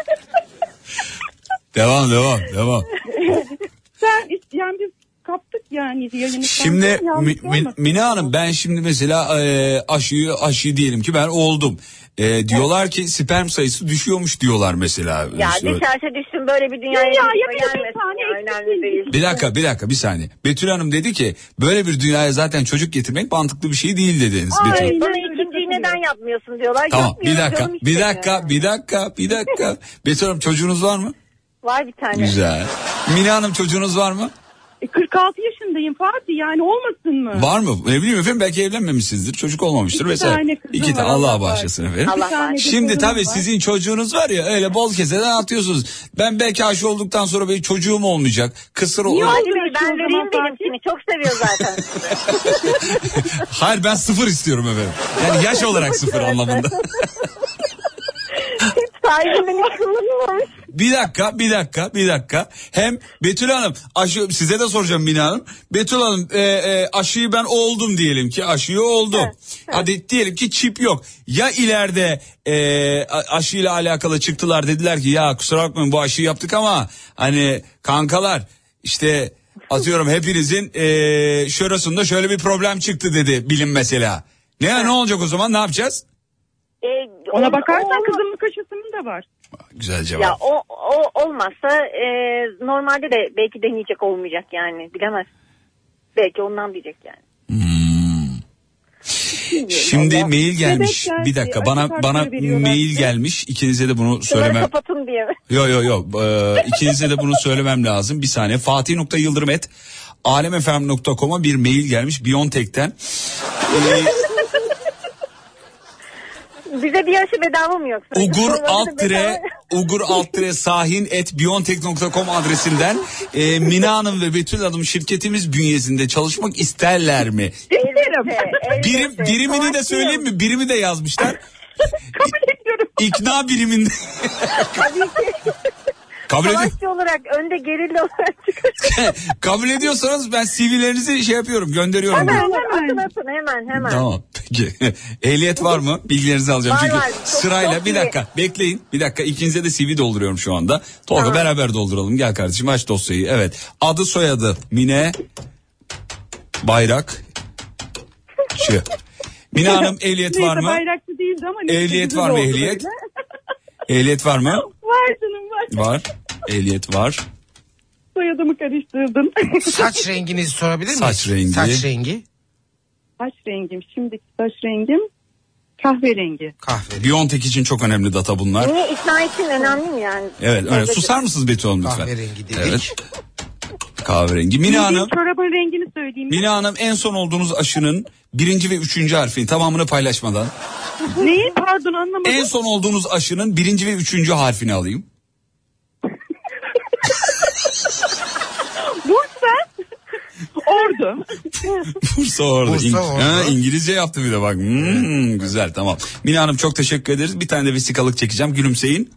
Devam devam devam.
Sen yani biz kaptık yani yayını.
Şimdi Mi, Mi, Mine Hanım ben şimdi mesela e, aşıyı aşı diyelim ki ben oldum. E, diyorlar ki sperm sayısı düşüyormuş diyorlar mesela.
Ya
İşte,
düşerse düşsün böyle bir dünyaya
Dünyaya
bir
bir
gelmesin.
tane
Ya,
eksik
önemli değil.
bir dakika bir dakika bir saniye. Betül Hanım dedi ki böyle bir dünyaya zaten çocuk getirmek mantıklı bir şey değil dediniz.
Aynen.
Betül.
Bana ikinciyi neden yapmıyorsun diyorlar.
Tamam bir
Yapmıyorum,
dakika
canım
bir
istemiyor.
dakika bir dakika bir dakika. Betül Hanım çocuğunuz var mı?
Var bir tane.
Güzel. Mine Hanım çocuğunuz var mı?
kırk altı yaşındayım Fatih yani olmasın mı?
Var mı? Ne bileyim efendim belki evlenmemişsinizdir. Çocuk olmamıştır
İki
vesaire.
tane kızım
İki tane
var,
Allah
Allah
bağışlasın efendim.
Allah
bağışlasın.
Şimdi tabii
var.
sizin çocuğunuz var ya öyle bol keseden atıyorsunuz. Ben belki aşı olduktan sonra benim çocuğum olmayacak. Kısır olur.
Hadi
Oldu
Bey, ben
aşı o
vereyim
zaman
benimkini. Çok seviyor zaten.
Hayır ben sıfır istiyorum efendim. Yani yaş olarak sıfır anlamında.
Sahibinden hiç kullanılmamış.
Bir dakika, bir dakika, bir dakika. Hem Betül Hanım, aşı size de soracağım Mine Hanım. Betül Hanım, e, e, aşıyı ben oldum diyelim ki, aşıyı oldum.
Evet, evet.
Hadi diyelim ki çip yok. Ya ileride e, aşıyla alakalı çıktılar dediler ki ya kusura bakmayın bu aşıyı yaptık ama hani kankalar işte atıyorum hepinizin e, şurasında şöyle bir problem çıktı dedi bilim mesela. Ne evet. Ne olacak o zaman ne yapacağız?
Ee,
Ona
o-
bakarsan
o-
kızımın kaşısının da var.
Güzel cevap.
Ya o, o olmazsa e, normalde de belki deneyecek olmayacak yani bilemez. Belki ondan diyecek yani.
Hmm. Şimdi
Allah.
mail gelmiş.
Bebek
Bir
geldi,
dakika
aşı
bana
kartları
bana
veriyorlar.
mail gelmiş. İkinize de bunu
Şunları
söylemem.
kapatın diye.
Yo yo yo. Ee, ikinize de bunu söylemem lazım. Bir saniye. Fatih nokta Yıldırım et alemfm nokta com'a bir mail gelmiş Biontech'ten. Ee,
Bize bir aşı bedava mı yoksa?
Ugur
Bedava-
alt tire Ugur alt tire sahin et biontech nokta com adresinden e, Mine Hanım ve Betül Hanım şirketimiz bünyesinde çalışmak isterler mi?
Elbette, elbette.
Birim, birimini de
Savaşçıyım.
söyleyeyim mi? Birimi de yazmışlar.
Kabul ediyorum.
İkna biriminde.
Tabii ki.
Kabul, edi-
Savaşçı olarak önde gerilla olarak çıkar.
kabul ediyorsanız ben C V'lerinizi şey yapıyorum gönderiyorum.
Hemen
buraya.
hemen atın atın hemen hemen.
Tamam peki. Ehliyet var mı? Bilgilerinizi alacağım.
Var,
Çünkü
var. Çok-
sırayla
çok
bir
iyi.
dakika bekleyin. Bir dakika ikinize de C V dolduruyorum şu anda. Tolga
Tamam.
beraber dolduralım. Gel kardeşim aç dosyayı. Evet. Adı soyadı Mine Bayrak. Şu. Mine Hanım ehliyet var
Neyse,
mı?
bayrakçı değildi ama. neyse,
Ehliyet
güzel
var mı
oldu
ehliyet?
böyle.
Ehliyet var mı?
Var canım var.
Var. Ehliyet var.
Soyadımı karıştırdın.
Saç renginizi sorabilir miyiz?
Saç rengi.
Saç rengi.
Saç rengim şimdiki saç rengim kahverengi.
Kahve.
Biontech için çok önemli data bunlar.
Niye ikna için önemli mi yani?
Evet öyle. Susar mısınız Betül Hanım lütfen?
Kahverengi dedik.
Evet. Kahverengi. Mine Hanım.
Çorabın rengini söyleyeyim.
Mine Hanım en son olduğunuz aşının birinci ve üçüncü harfini tamamını paylaşmadan.
Neyi pardon anlamadım.
En son olduğunuz aşının birinci ve üçüncü harfini alayım.
Bursa. Ordu.
Bursa orada.
Bursa
İng-
orada.
Ha, İngilizce yaptı bir de bak. Hmm, güzel tamam. Mine Hanım çok teşekkür ederiz. Bir tane de vesikalık çekeceğim. Gülümseyin.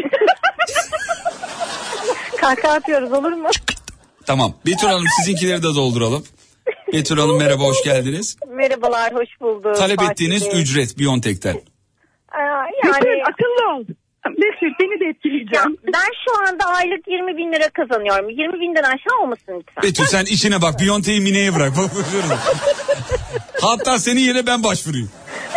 Kahkaha atıyoruz olur mu?
Tamam. Betül Hanım sizinkileri de dolduralım. Betül Hanım merhaba hoş geldiniz.
Merhabalar hoş bulduk.
Talep
Fatih
ettiğiniz
Bey.
ücret Biontech'ten.
Aa, yani
Yani akıllı ol. Betül seni de
Ya,
etkileyeceğim.
ben şu anda aylık yirmi bin lira kazanıyorum. yirmi binden aşağı olmasın lütfen.
Betül sen içine bak, Beyoncé'yi Mine'ye bırak. Hatta senin yerine ben başvurayım.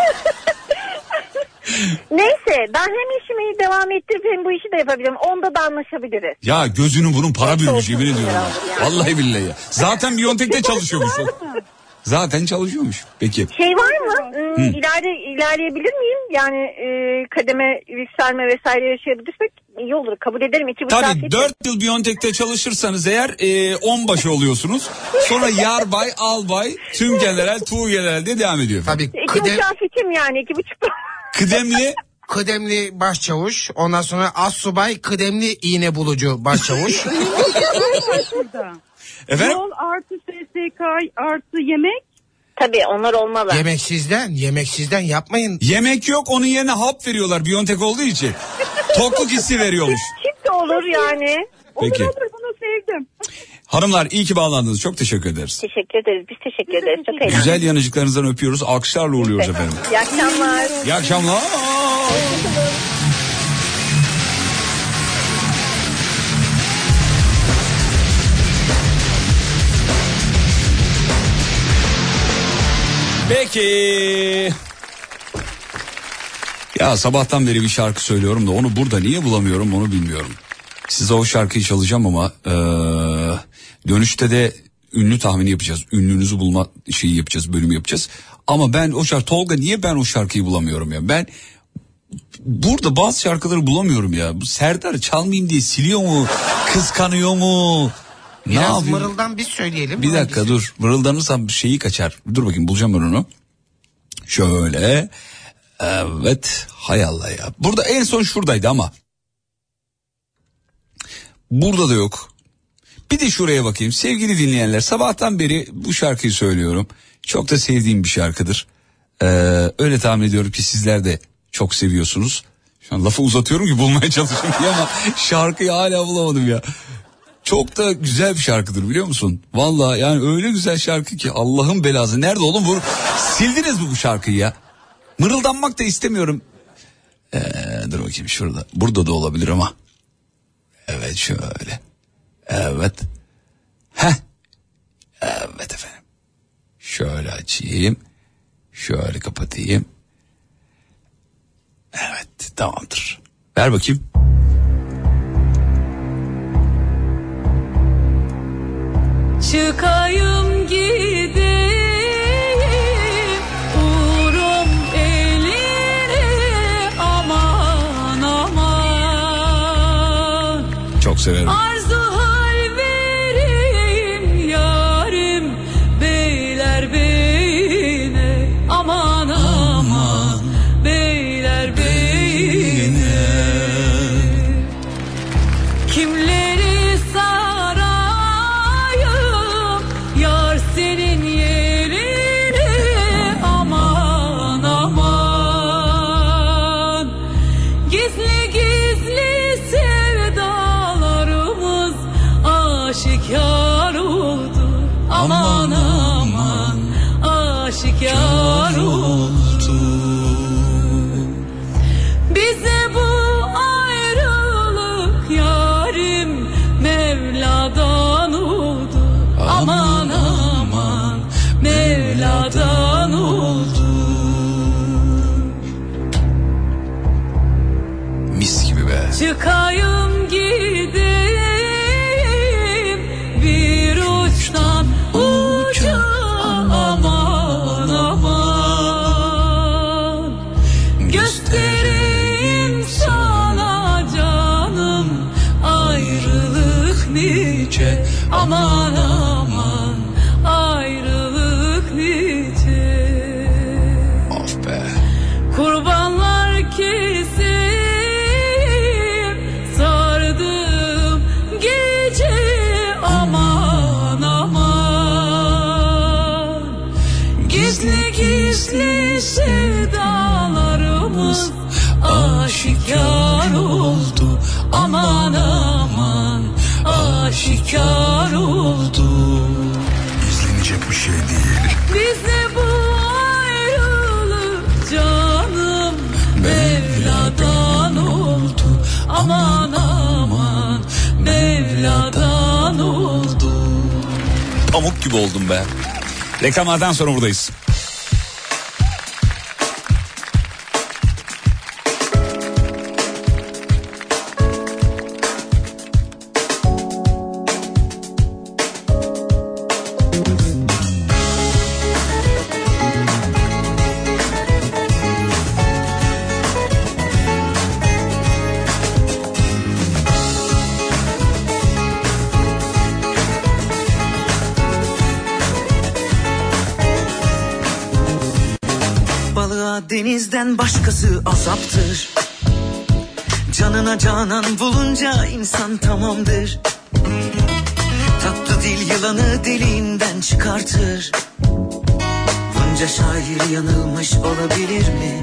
Neyse ben hem işimi devam ettirip hem bu işi de yapabilirim. Onda da anlaşabiliriz.
Ya gözünün bunun para büyümüş, yemin ediyorum.
Yani.
Vallahi billahi ya. Zaten Biontech'te çalışıyormuş o. Zaten çalışıyormuş. Peki.
Şey var mı? Hmm, ileride ilerleyebilir miyim? Yani e, kademe yükselme vesaire yaşayabilirsek iyi olur. Kabul ederim. İki buçuk
Tabii dört yıl Biontech'te çalışırsanız eğer e, on başı oluyorsunuz. Sonra yarbay, albay, tüm general, tuğ general diye devam ediyor.
Tabii
İki
kıdem,
buçuk fitim yani. iki buçuk.
Kıdemli
kıdemli başçavuş, ondan sonra assubay, kıdemli iğne bulucu başçavuş.
efendim?
Yol artı S S K artı yemek.
Tabii onlar olmalı.
Yemeksizden, yemeksizden yapmayın.
Yemek yok, onun yerine hap veriyorlar Biontech olduğu için. Tokluk hissi veriyormuş.
Çift de olur yani.
Peki.
Olur olur, bunu sevdim.
Hanımlar iyi ki bağlandınız. Çok teşekkür ederiz.
Teşekkür ederiz. Biz teşekkür ederiz. Çok eğlenceli.
Güzel yanıcıklarınızdan öpüyoruz. Alkışlarla uğurluyoruz efendim.
İyi akşamlar.
İyi akşamlar. Peki. Ya sabahtan beri bir şarkı söylüyorum da onu burada niye bulamıyorum onu bilmiyorum. Size o şarkıyı çalacağım ama ee, dönüşte de ünlü tahmini yapacağız. Ünlünüzü bulma şeyi yapacağız, bölümü yapacağız. Ama ben o şarkı, Tolga niye ben o şarkıyı bulamıyorum ya? Ben burada bazı şarkıları bulamıyorum ya. Bu Serdar çalmayayım diye siliyor mu? Kıskanıyor mu? Ne
Biraz
yapayım?
mırıldan biz söyleyelim.
Bir dakika
hangisi?
dur. Mırıldanırsam şeyi kaçar. Dur bakayım, bulacağım ben onu. Şöyle. Evet. Hay Allah ya. Burada en son şuradaydı ama. Burada da yok. Bir de şuraya bakayım. Sevgili dinleyenler, sabahtan beri bu şarkıyı söylüyorum. Çok da sevdiğim bir şarkıdır. Ee, öyle tahmin ediyorum ki sizler de çok seviyorsunuz. Şu an lafı uzatıyorum ki bulmaya çalışıyorum diye ama şarkıyı hala bulamadım ya. Çok da güzel bir şarkıdır biliyor musun? Vallahi yani öyle güzel şarkı ki Allah'ın belası. Nerede oğlum bu? Sildiniz mi bu şarkıyı ya? Mırıldanmak da istemiyorum. Ee, dur bakayım şurada. Burada da olabilir ama. Evet şöyle. Evet. Heh. Evet efendim. Şöyle açayım. Şöyle kapatayım. Evet tamamdır. Ver bakayım.
Çıkayım gideyim uğrum eline aman aman.
Çok severim.
Arzu hal vereyim yarim beyler beyine aman aman beyler beyine. Kimleri sarayım yar senin yerine aman aman. Gizli gizli sevdalarımız aşikar oldu aman aman aşikar oldu. Bize bu ayrılık yarim Mevla'dan oldu aman aman Mevla'dan oldu.
Mis gibi be.
Çıkayım gideyim bir uçtan uca aman aman. Göstereyim sana canım ayrılık nice aman aman ayrılık nice.
Of be.
Kurbanlar keseyim sardım gece aman aman. Gizli gizli sevdalarımız aşikar oldu aman aman aşikar oldu.
İzlenecek bir şey değil.
Bize bu ayrılık canım Mevla'dan oldu
Pamuk gibi oldum be. Reklamlardan sonra buradayız.
Denizden başkası azaptır. Canına canan bulunca insan tamamdır. Tatlı dil yılanı deliğinden çıkartır. Bunca şair yanılmış olabilir mi?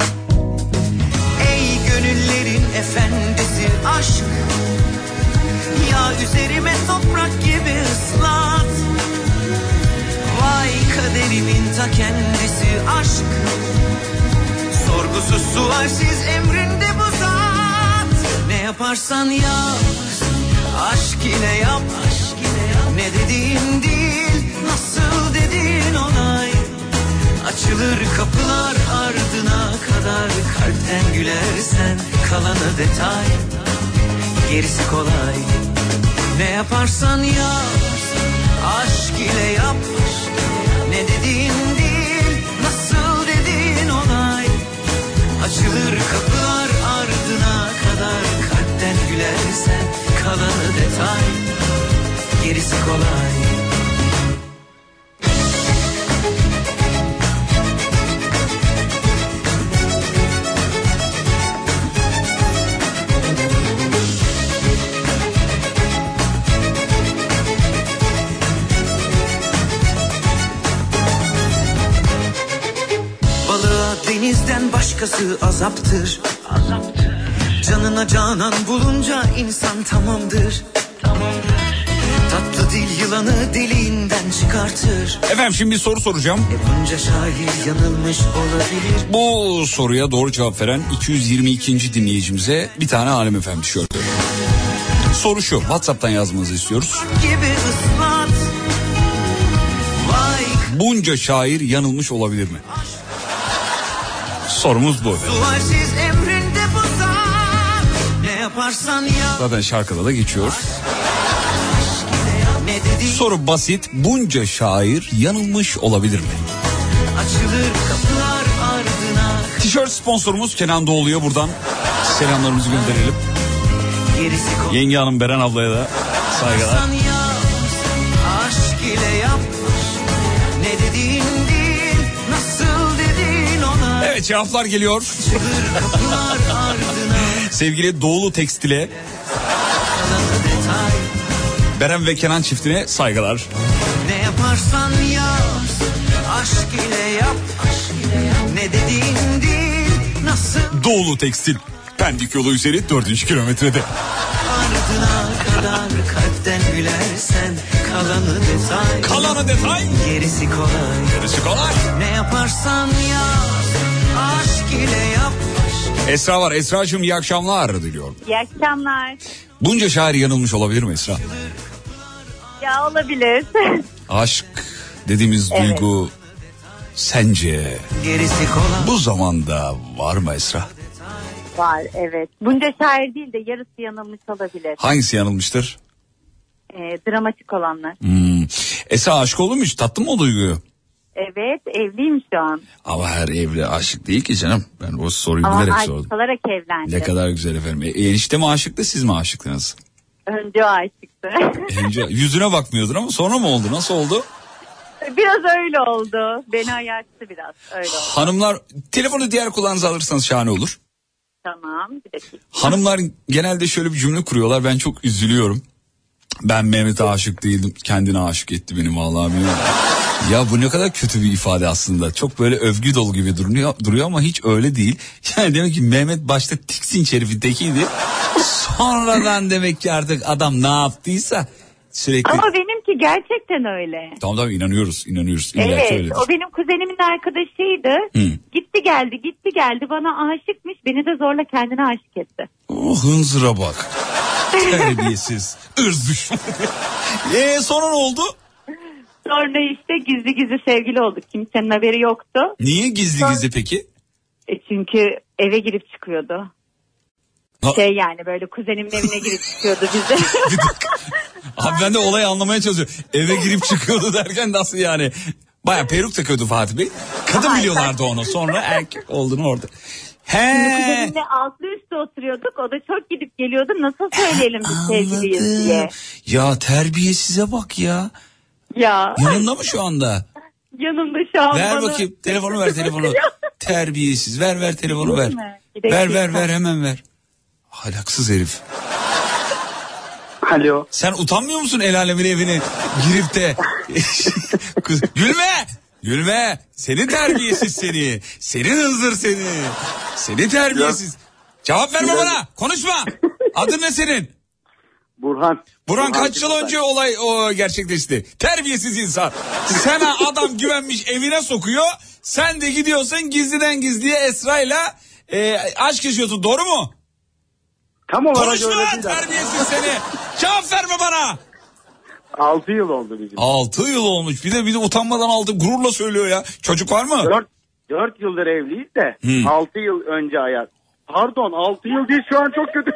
Ey gönüllerin efendisi aşk, ya üzerime toprak gibi ıslat. Vay kaderimin ta kendisi aşk, sorgusuz sualsiz emrinde bu zat. Ne yaparsan yap, aşk ile yap. Ne dediğin değil, nasıl dediğin onay. Açılır kapılar ardına kadar. Kalpten gülersen kalanı detay, gerisi kolay. Ne yaparsan yap, aşk ile yap. Ne dediğin değil, nasıl dediğin onay. Açılır kapılar ardına kadar. Kalpten gülersen kalanı detay, gerisi kolay. Denizden başkası azaptır. Azaptır. Canına canan bulunca insan tamamdır. Tamamdır. Tatlı dil yılanı deliğinden çıkartır.
Efendim şimdi bir soru soracağım.
E bunca şair yanılmış olabilir.
Bu soruya doğru cevap veren iki yüz yirmi ikinci dinleyicimize bir tane hanımefendi tişörtü. Soru şu, WhatsApp'tan yazmanızı istiyoruz.
Gibi ıslat. Vay.
Bunca şair yanılmış olabilir mi? Sorumuz bu.
Sualsiz emrinde bu zat. Ne yaparsan yap.
Zaten şarkıda da geçiyor. Soru basit. Bunca şair yanılmış olabilir mi?
Açılır kapılar ardına.
Tişört sponsorumuz Kenan Doğulu'ya buradan selamlarımızı gönderelim. Yenge Hanım, Beren ablaya da saygılar.
Aşk ile yap. Ne dediğin değil, nasıl dediğin ona.
Evet, cevaplar geliyor. Sevgili Doğulu Tekstil'e, Beren ve Kenan çiftine saygılar.
Ne yaparsan yap, aşk ile yap. Ne dediğin değil, nasıl.
Doğulu Tekstil, Pendik yolu üzeri dördüncü kilometrede.
Ardına kadar kalpten gülersen kalanı detay.
Kalanı detay.
Gerisi kolay.
Gerisi kolay.
Ne yaparsan yap, aşk ile yap.
Esra var. Esra'cığım iyi akşamlar diliyorum.
İyi akşamlar.
Bunca şair yanılmış olabilir mi Esra?
Ya olabilir.
Aşk dediğimiz
Evet.
duygu sence
gerisi kolay.
Bu zamanda var mı Esra?
Var, evet. Bunca şair değil de yarısı yanılmış olabilir.
Hangisi yanılmıştır?
Ee, dramatik olanlar.
Hmm. Esra aşık olur mu hiç? Tattın mı o duyguyu?
Evet, evliyim şu an.
Ama her evli aşık değil ki canım. Ben o soruyu
Ama
bilerek
aşık
sordum.
olarak evlendim.
Ne kadar güzel efendim. E, enişte mi aşıktı, siz mi aşıktınız?
Önce o aşıktı.
Önce yüzüne bakmıyordun ama sonra mı oldu? Nasıl oldu?
Biraz öyle oldu. Beni ayarttı biraz. Öyle oldu.
Hanımlar, telefonu diğer kulağınıza alırsanız şahane olur.
Tamam, bir dakika.
Hanımlar genelde şöyle bir cümle kuruyorlar. Ben çok üzülüyorum. Ben Mehmet'e aşık değildim. Kendine aşık etti beni vallahi bilmiyorum. Ya bu ne kadar kötü bir ifade aslında. Çok böyle övgü dolu gibi duruyor, duruyor ama hiç öyle değil. Yani demek ki Mehmet başta tiksinç herifin tekiydi. Sonradan demek ki artık adam ne yaptıysa sürekli...
Ama benimki gerçekten öyle.
Tamam tamam inanıyoruz, inanıyoruz. İlla ki
Evet,
öyledir.
o benim kuzenimin arkadaşıydı.
Hı.
Gitti geldi, gitti geldi. Bana aşıkmış. Beni de zorla kendine aşık etti.
Oh hınzıra bak. Terbiyesiz. Irz düşmanı. Eee sonra ne oldu?
Sonra işte gizli gizli sevgili olduk. Kimsenin haberi yoktu.
Niye gizli
Sonra...
gizli peki?
E çünkü eve girip çıkıyordu.
Ha.
Şey yani böyle kuzenimin evine girip çıkıyordu bize.
Abi ben de olayı anlamaya çalışıyorum. Eve girip çıkıyordu derken nasıl yani? Baya peruk takıyordu Fatih Bey. Kadın
Aha,
biliyorlardı onu. Sonra erkek olduğunu orada. He.
Kuzenimle altlı üstte oturuyorduk. O da çok gidip geliyordu. Nasıl söyleyelim biz sevgiliyiz diye.
Ya terbiyesize bak ya.
Ya.
Yanında mı şu anda?
Yanımda şu an.
Ver
bana...
bakayım telefonu ver telefonu. Terbiyesiz ver ver telefonu ver. Ver ver ver hemen ver. Ahlaksız herif.
Alo.
Sen utanmıyor musun el alemin evine girip de Kız, gülme gülme seni terbiyesiz seni senin hızır seni seni terbiyesiz cevap verme bana konuşma adın ne senin?
Burhan.
Burhan kaç yıl önce olay o gerçekleşti? Terbiyesiz insan. Sana adam güvenmiş evine sokuyor. Sen de gidiyorsun gizliden gizliye Esra'yla e, aşk yaşıyorsun, doğru mu?
Tam olarak
konuşma
öyle değil.
Terbiyesiz seni. Cevap verme bana.
altı yıl oldu bizim.
altı yıl olmuş. Bir de bir de utanmadan aldı, gururla söylüyor ya. Çocuk var mı?
dört yıldır evliyiz de
Hmm.
altı yıl önce hayat. Pardon altı yıl değil, şu an çok kötü.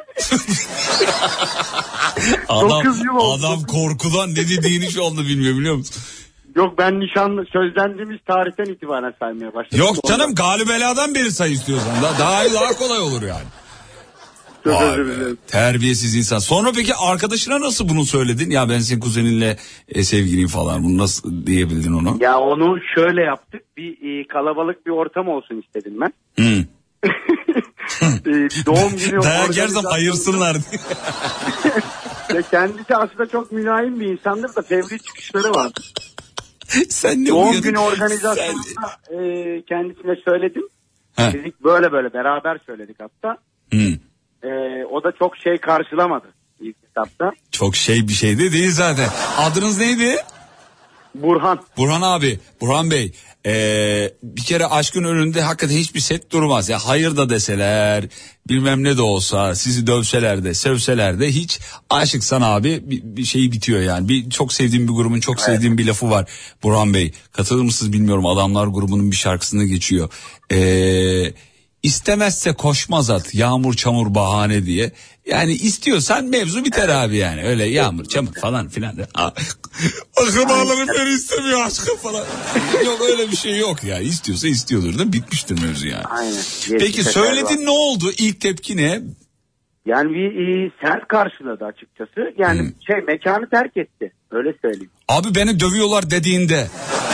adam,
yıl oldu.
adam korkudan ne dediğini şu anda bilmiyor, biliyor musun?
Yok, ben nişanlı sözlendiğimiz tarihten itibaren saymaya başladım.
Yok canım, galibeladan beri say istiyorsan. Da, daha daha kolay olur yani.
Çok özür dilerim.
Terbiyesiz insan. Sonra peki arkadaşına nasıl bunu söyledin? Ya ben senin kuzeninle e, sevgiliyim falan. Bunu nasıl diyebildin onu?
Ya onu şöyle yaptık. Bir e, kalabalık bir ortam olsun istedim ben.
Hmm.
e, doğum günü
dayak yersem ayırsınlar.
Ya kendisi aslında çok mülayim bir insandır da fevri çıkışları var.
Sen ne
doğum
uyuyordun?
günü organizasyonunda Sen... e, kendisine söyledim.
He.
Dedik böyle böyle beraber söyledik hatta.
Hmm.
E, o da çok şey karşılamadı ilk etapta.
Çok şey bir şey de değil zaten. Adınız neydi?
Burhan.
Burhan abi, Burhan Bey. Ee, bir kere aşkın önünde hakikaten hiçbir set durmaz. Ya hayır da deseler, bilmem ne de olsa, sizi dövseler de, sövseler de hiç aşıksan abi bir, bir şey bitiyor yani. Bir çok sevdiğim bir grubun çok evet. sevdiğim bir lafı var Burhan Bey. Katılır mısınız bilmiyorum. Adamlar grubunun bir şarkısında geçiyor. Eee İstemezse koşmaz at, yağmur çamur bahane diye. Yani istiyorsan mevzu biter abi yani. Öyle yağmur çamur falan filan. Akrabalarım beni istemiyor aşkım falan. Yok öyle bir şey yok ya. İstiyorsa istiyordur da bitmiştir mevzu yani.
Aynen.
Peki söyledin, ne oldu? İlk tepki ne?
Yani bir e, sert karşıladı açıkçası. Yani hmm. şey mekanı terk etti. Öyle söyleyeyim.
Abi beni dövüyorlar dediğinde.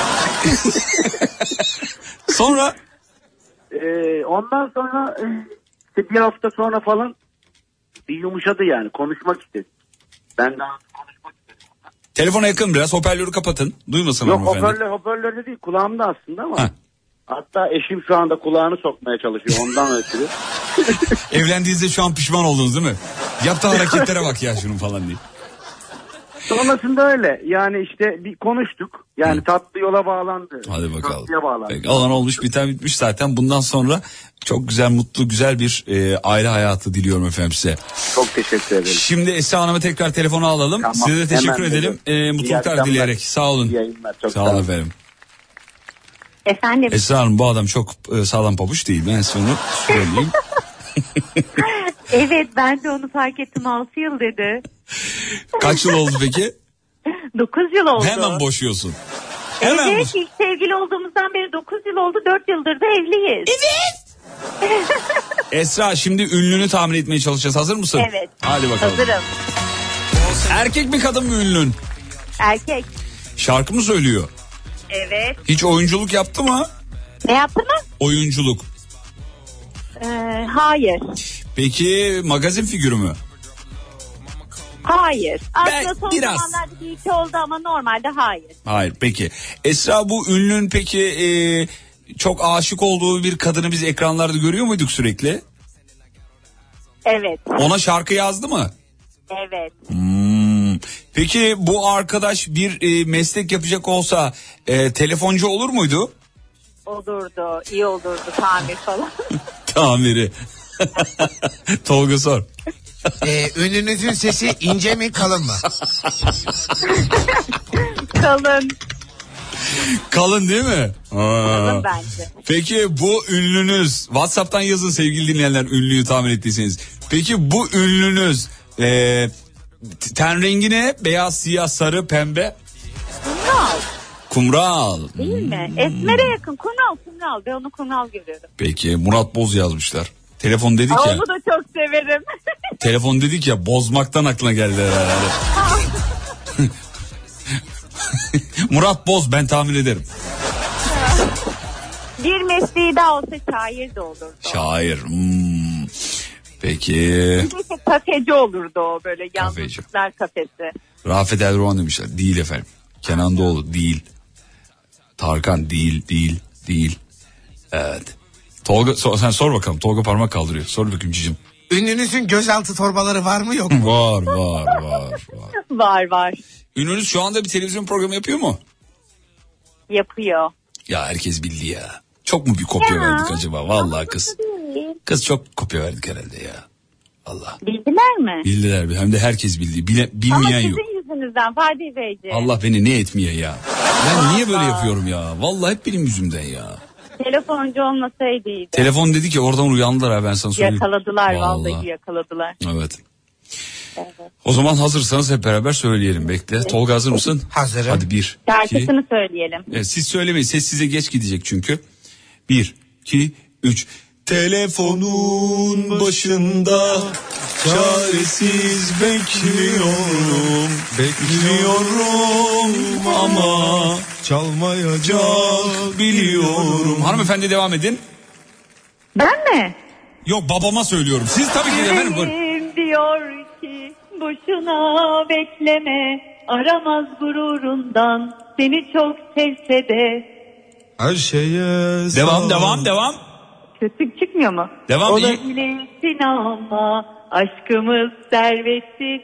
Sonra...
Ee, ondan sonra işte bir hafta sonra falan bir yumuşadı yani, konuşmak istedi. Ben daha konuşmak istedim.
Telefona yakın biraz, hoparlörü kapatın. Duymasın
Yok
hanımefendi.
hoparlör, hoparlörde değil, kulağımda aslında ama. Ha. Hatta eşim şu anda kulağını sokmaya çalışıyor ondan ötürü.
Evlendiğinizde şu an pişman oldunuz değil mi? Yaptığı hareketlere bak ya şunun falan diye.
Sonrasında öyle yani işte bir konuştuk. Yani Hı. tatlı yola bağlandı.
Hadi bakalım.
Bağlandı.
Peki, olan olmuş biten bitmiş zaten. Bundan sonra çok güzel, mutlu, güzel bir e, aile hayatı diliyorum efendim size.
Çok teşekkür ederim.
Şimdi Esra Hanım'a tekrar telefonu alalım. Tamam, size de teşekkür edelim. E, mutluluklar dileyerek. Sağ olun.
Yayınlar, çok
sağ olun efendim.
Efendim.
Esra Hanım, bu adam çok e, sağlam pabuç değil. Ben size onu söyleyeyim.
Evet, ben de onu fark ettim. altı yıl dedi.
Kaç yıl oldu peki?
dokuz yıl oldu.
Hemen boşuyorsun. Hemen
evet,
boş...
ilk sevgili olduğumuzdan beri dokuz yıl oldu. dört yıldır da evliyiz.
Evet. Esra, şimdi ünlünü tahmin etmeye çalışacağız. Hazır mısın?
Evet.
Hadi bakalım.
Hazırım.
Erkek mi kadın mı ünlün?
Erkek.
Şarkı mı söylüyor?
Evet.
Hiç oyunculuk yaptı mı?
Ne yaptı mı?
Oyunculuk.
Ee, hayır.
Peki magazin figürü mü?
Hayır. Aslında
ben
son
biraz...
zamanlarda bir iki oldu ama normalde hayır.
Hayır, peki. Esra, bu ünlünün peki e, çok aşık olduğu bir kadını biz ekranlarda görüyor muyduk sürekli?
Evet.
Ona şarkı yazdı mı?
Evet.
Hmm. Peki bu arkadaş bir e, meslek yapacak olsa e, telefoncu olur muydu?
Olurdu. İyi olurdu, tamir falan.
Tamiri. Tolga sor.
Ee, ünlünüzün sesi ince mi kalın mı?
Kalın.
Kalın değil mi?
Kalın bence.
Peki bu ünlünüz, WhatsApp'tan yazın sevgili dinleyenler, ünlüyü tahmin ettiyseniz. Peki bu ünlünüz e, ten rengi ne? Beyaz, siyah, sarı, pembe?
Kumral.
Kumral.
Değil mi? Esmer'e yakın. Kumral, kumral. Ben onu kumral görüyorum.
Peki Murat Boz yazmışlar. Telefon dedik
Aa,
ya.
onu da çok severim.
Telefon dedik ya, bozmaktan aklına geldi herhalde. Murat Boz, ben tahmin ederim.
Bir mesleği daha olsa şair de olurdu.
Şair. Hmm. Peki.
Bir de kafeci olurdu o, böyle yalnızlıklar kafesi.
Rafet Erdoğan demişler. Değil efendim. Kenan Doğulu değil. Tarkan değil, değil, değil. Evet. Tolga, so, sen sor bakalım. Tolga parmak kaldırıyor. Sor bakayım cicim.
Ünlünüzün gözaltı torbaları var mı yok mu?
Var, var, var, var.
Var, var.
Ünlünüz şu anda bir televizyon programı yapıyor mu?
Yapıyor.
Ya herkes bildi ya. Çok mu bir kopya
Ya.
verdik acaba? Vallahi kız. Kız çok kopya verdik herhalde ya. Allah.
Bildiler mi?
Bildiler. Hem de herkes bildi. Bile, bilmeyen
Ama
yok.
sizin yüzünüzden Fatih Beyciğim.
Allah beni ne etmiyor ya. Ben niye böyle yapıyorum ya? Vallahi hep benim yüzümden ya.
Telefoncu olmasaydı iyiydi.
Telefon dedi ki oradan uyandılar ha, ben sana söyleyeyim.
Yakaladılar, vallahi.
Vallahi
yakaladılar.
Evet.
Evet.
O zaman hazırsanız hep beraber söyleyelim. Bekle. Tolga hazır mısın?
Hazırım.
Hadi bir,
Şarkısını
iki.
söyleyelim.
Evet, siz söylemeyin. Ses size geç gidecek çünkü. Bir, iki, üç. Telefonun başında çaresiz bekliyorum. Bekliyorum ama çalmayacak biliyorum. Hanımefendi devam edin.
Ben mi?
Yok, babama söylüyorum. Siz tabii ki de efendim. Buyurun.
Yüreğim diyor ki boşuna bekleme, aramaz gururundan seni çok sevse de.
Her şeye
Devam, devam, devam.
Kötü çıkmıyor mu?
Devam, iyi.
Olabilirsin ama aşkımız serveti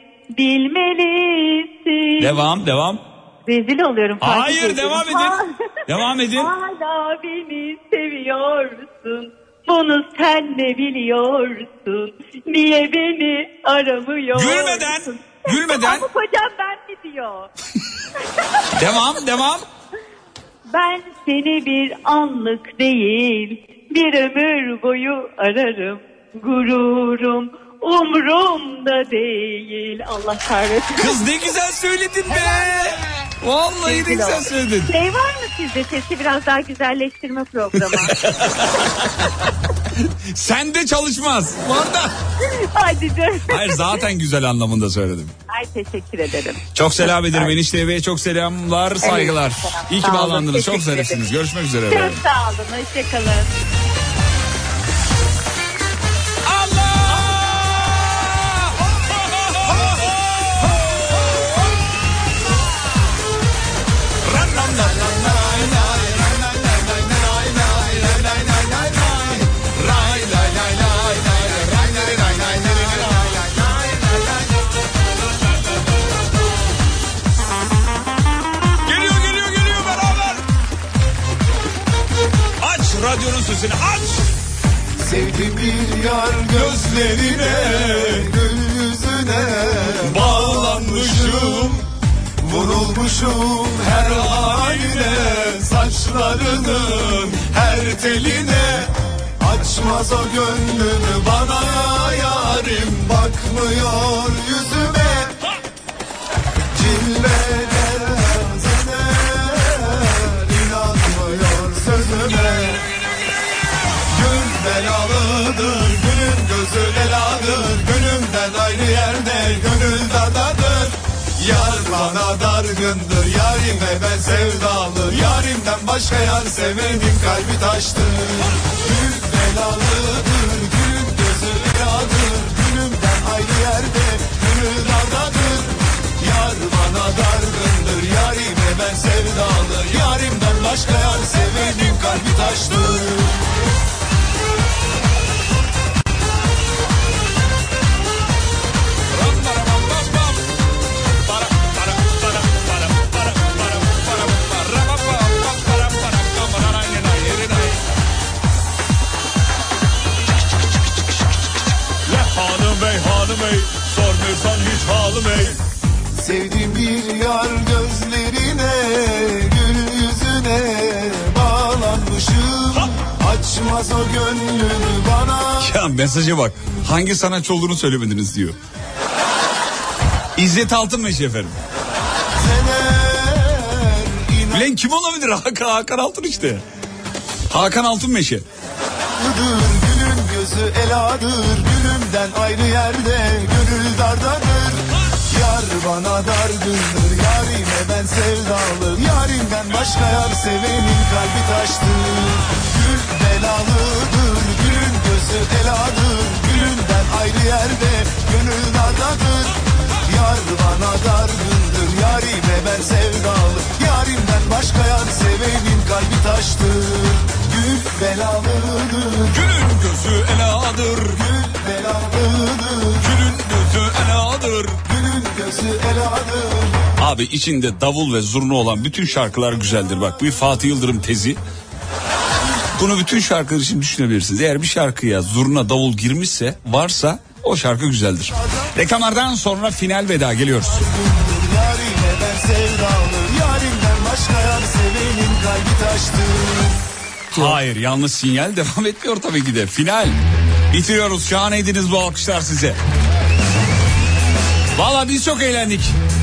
bilmelisin.
Devam, devam.
Rezil oluyorum. Fatih
Hayır,
Beyciğim.
devam edin.
Ha-
Devam edin.
Hala beni seviyorsun. Bunu sen de biliyorsun. Niye beni aramıyorsun?
Gülmeden, gülmeden.
Ama kocam ben mi diyor?
Devam, devam.
Ben seni bir anlık değil, bir ömür boyu ararım. Gururum umrumda değil. Allah kahretsin.
Kız ne güzel söyledin be. Vallahi ne güzel söyledin.
Şey var mı sizde, sesi biraz daha güzelleştirme programı?
Sende çalışmaz. Var da.
Hadi canım.
Hayır, zaten güzel anlamında söyledim.
Ay, teşekkür ederim.
Çok selam ederim enişte Bey'e, çok selamlar, saygılar.
selam.
İyi ki
Sağ olun,
bağlandınız. Çok
teşekkür
zarifsiniz.
ederim.
Görüşmek üzere.
Çok sağ olun. Hoşçakalın.
Geliyor, geliyor, geliyor beraber. Aç radyonun sesini, aç.
Sevdim bir yar gözlerine, gül yüzüne bağlanmışım, vurulmuşum her haline, saçlarının her teline. Açmaz o gönlünü bana yarim, bakmıyor yüzüme. Cilveler zener, inanmıyor sözüme. Gül belalıdır, gülün gözü beladır. Gönlümden ayrı yerde, gönül dadadır. Yar bana dargındır, yarime ben sevdalı. Yarimden başka yar severim, kalbi taştır. Gül belalıdır, gülün gözü beladır. Gönlümden ayrı yerde, gönül dadadır. Yar bana dargındır, yarime ben sevdalı. Yarimden başka yar severim, kalbi taştır.
Hanım bey, hanım bey, sormuyorsan hiç halım ey.
Sevdim bir yar gözlerine, gül yüzüne Bırakmaz o gönlünü bana.
Ya mesaja bak. Hangi sanatçı olduğunu söylemediniz diyor. İzzet Altınmeşe efendim. Bilen kim olabilir? Hakan, Hakan Altun işte. Hakan Altınmeşe.
Gülün gözü eladır, gülümden ayrı yerde, gönül dardadır. Yar bana dargındır, yarime ben sevdalı, yarimden başka yar sevenin kalbi taştır. Gül belalıdır, gülün gözü eladır, gülümden ayrı yerde, gönül dardadır. Yar bana dargındır, yarime ben sevdalı, yarimden başka yar sevenin kalbi taştır. Gül belalıdır,
gülün gözü eladır,
gül belalıdır,
gülün gözü eladır,
gülün gözü eladır.
Abi içinde davul ve zurna olan bütün şarkılar güzeldir. Bak bir Fatih Yıldırım tezi. Bunu bütün şarkılar için düşünebilirsiniz. Eğer bir şarkıya zurna davul girmişse, varsa o şarkı güzeldir. Reklamlardan sonra final veda geliyoruz.
Yarime ben sevdalı, yarimden başka yar sevenin kalbi taştır.
Hayır, yanlış sinyal devam etmiyor tabii ki de. Final. Bitiriyoruz. Şahaneydiniz, bu alkışlar size. Vallahi biz çok eğlendik.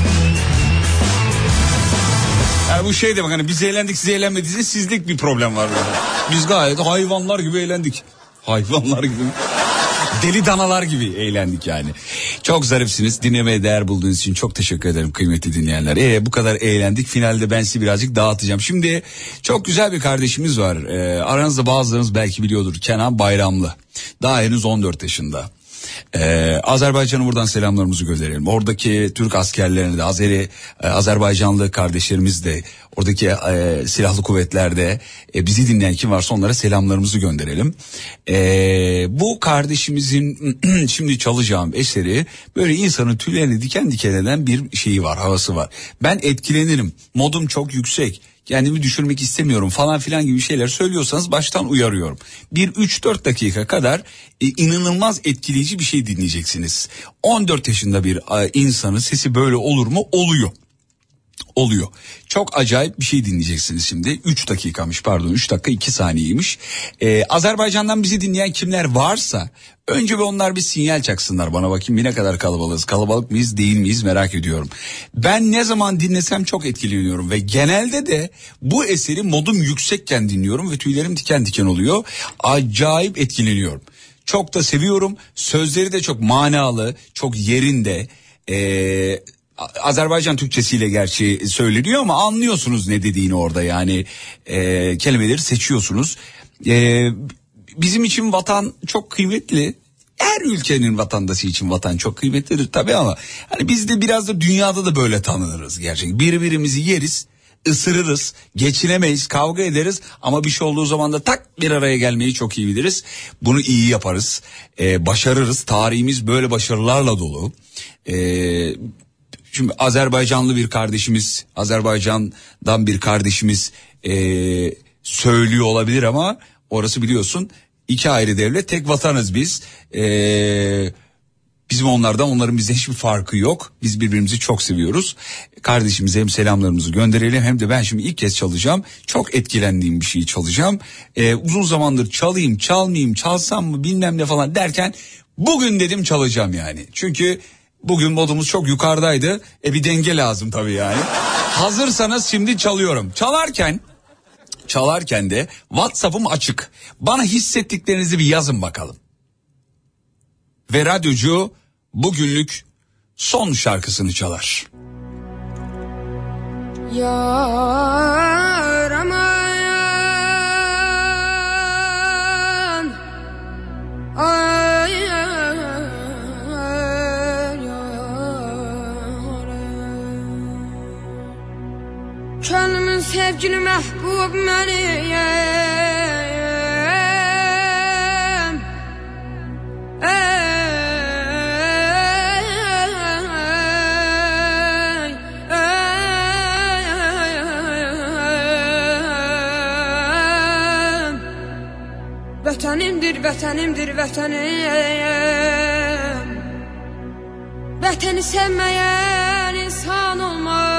Yani bu şey demek, hani biz eğlendik, siz eğlenmediyseniz sizlik bir problem var. Biz gayet hayvanlar gibi eğlendik. Hayvanlar gibi. Deli danalar gibi eğlendik yani. Çok zarifsiniz. Dinlemeye değer bulduğunuz için çok teşekkür ederim kıymetli dinleyenler. Ee, bu kadar eğlendik. Finalde ben sizi birazcık dağıtacağım. Şimdi çok güzel bir kardeşimiz var. Ee, aranızda bazılarınız belki biliyordur. Kenan Bayramlı. Daha henüz on dört yaşında. Ee, Azerbaycan'a buradan selamlarımızı gönderelim. Oradaki Türk askerlerine de, Azeri, e, Azerbaycanlı kardeşlerimiz de, oradaki e, silahlı kuvvetlerde e, bizi dinleyen kim varsa onlara selamlarımızı gönderelim. E, bu kardeşimizin şimdi çalacağım eseri böyle insanın tüylerini diken diken eden bir şeyi var, havası var. Ben etkilenirim, modum çok yüksek, kendimi düşürmek istemiyorum falan filan gibi şeyler söylüyorsanız baştan uyarıyorum. Bir üç dört dakika kadar e, inanılmaz etkileyici bir şey dinleyeceksiniz. on dört yaşında bir e, insanın sesi böyle olur mu? Oluyor. Oluyor. Çok acayip bir şey dinleyeceksiniz şimdi. üç dakikamış, pardon, üç dakika iki saniyeymiş. Ee, Azerbaycan'dan bizi dinleyen kimler varsa önce bir onlar bir sinyal çaksınlar bana, bakayım bir ne kadar kalabalığız. Kalabalık mıyız değil miyiz merak ediyorum. Ben ne zaman dinlesem çok etkileniyorum ve genelde de bu eseri modum yüksekken dinliyorum ve tüylerim diken diken oluyor. Acayip etkileniyorum. Çok da seviyorum. Sözleri de çok manalı, çok yerinde. Eee... Azerbaycan Türkçesiyle gerçi söyleniyor ama anlıyorsunuz ne dediğini orada, yani e, kelimeleri seçiyorsunuz. E, bizim için vatan çok kıymetli. Her ülkenin vatandaşı için vatan çok kıymetlidir tabii ama hani biz de biraz da dünyada da böyle tanınırız gerçekten. Birbirimizi yeriz, ısırırız, geçinemeyiz, kavga ederiz ama bir şey olduğu zaman da tak bir araya gelmeyi çok iyi biliriz. Bunu iyi yaparız, e, başarırız. Tarihimiz böyle başarılarla dolu. Eee Şimdi Azerbaycanlı bir kardeşimiz, Azerbaycan'dan bir kardeşimiz e, söylüyor olabilir ama orası biliyorsun iki ayrı devlet, tek vatanız biz. E, bizim onlardan, onların bizde hiçbir farkı yok. Biz birbirimizi çok seviyoruz. Kardeşimize hem selamlarımızı gönderelim hem de ben şimdi ilk kez çalacağım. Çok etkilendiğim bir şeyi çalacağım. E, uzun zamandır çalayım, çalmayayım, çalsam mı bilmem ne falan derken bugün dedim çalacağım yani. Çünkü bugün modumuz çok yukarıdaydı. E bir denge lazım tabii yani. Hazırsanız şimdi çalıyorum. Çalarken, çalarken de WhatsApp'ım açık. Bana hissettiklerinizi bir yazın bakalım. Ve radyocu bugünlük son şarkısını çalar.
Yar aman ay Könlümün sevgili məhbub məniyəm Ey, ey, ey Vətənimdir, vətənimdir, vətənim Vətəni sevməyən insan olmaz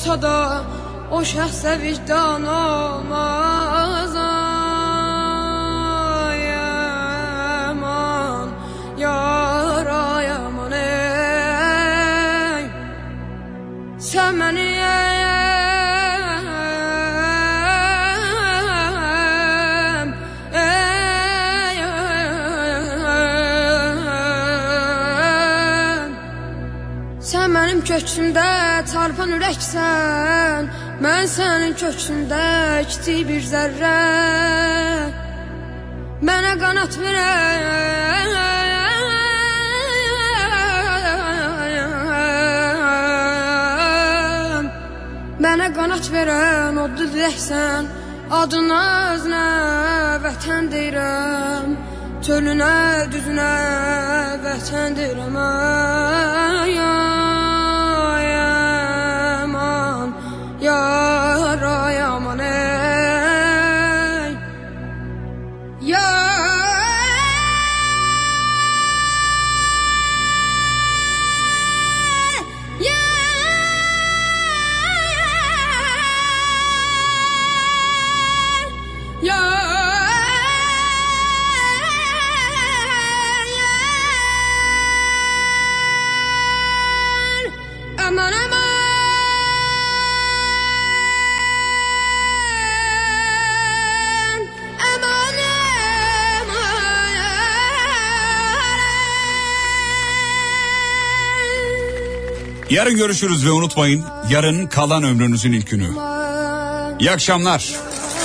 olsa da o şəxsə vicdan olmaz. Ay aman, yar ay aman ey. Sən məni köksümdə çarpan ürəksən, mən sənin köksündə kiçik bir zərrə. Mənə qanat verən, mənə qanat verən odlu diləksən, adına özünə vətən deyirəm, çölünə düzünə vətən deyirəm. Ay yar ay aman ey. Yar yar yar aman aman.
Yarın görüşürüz ve unutmayın, yarın kalan ömrünüzün ilk günü. İyi akşamlar.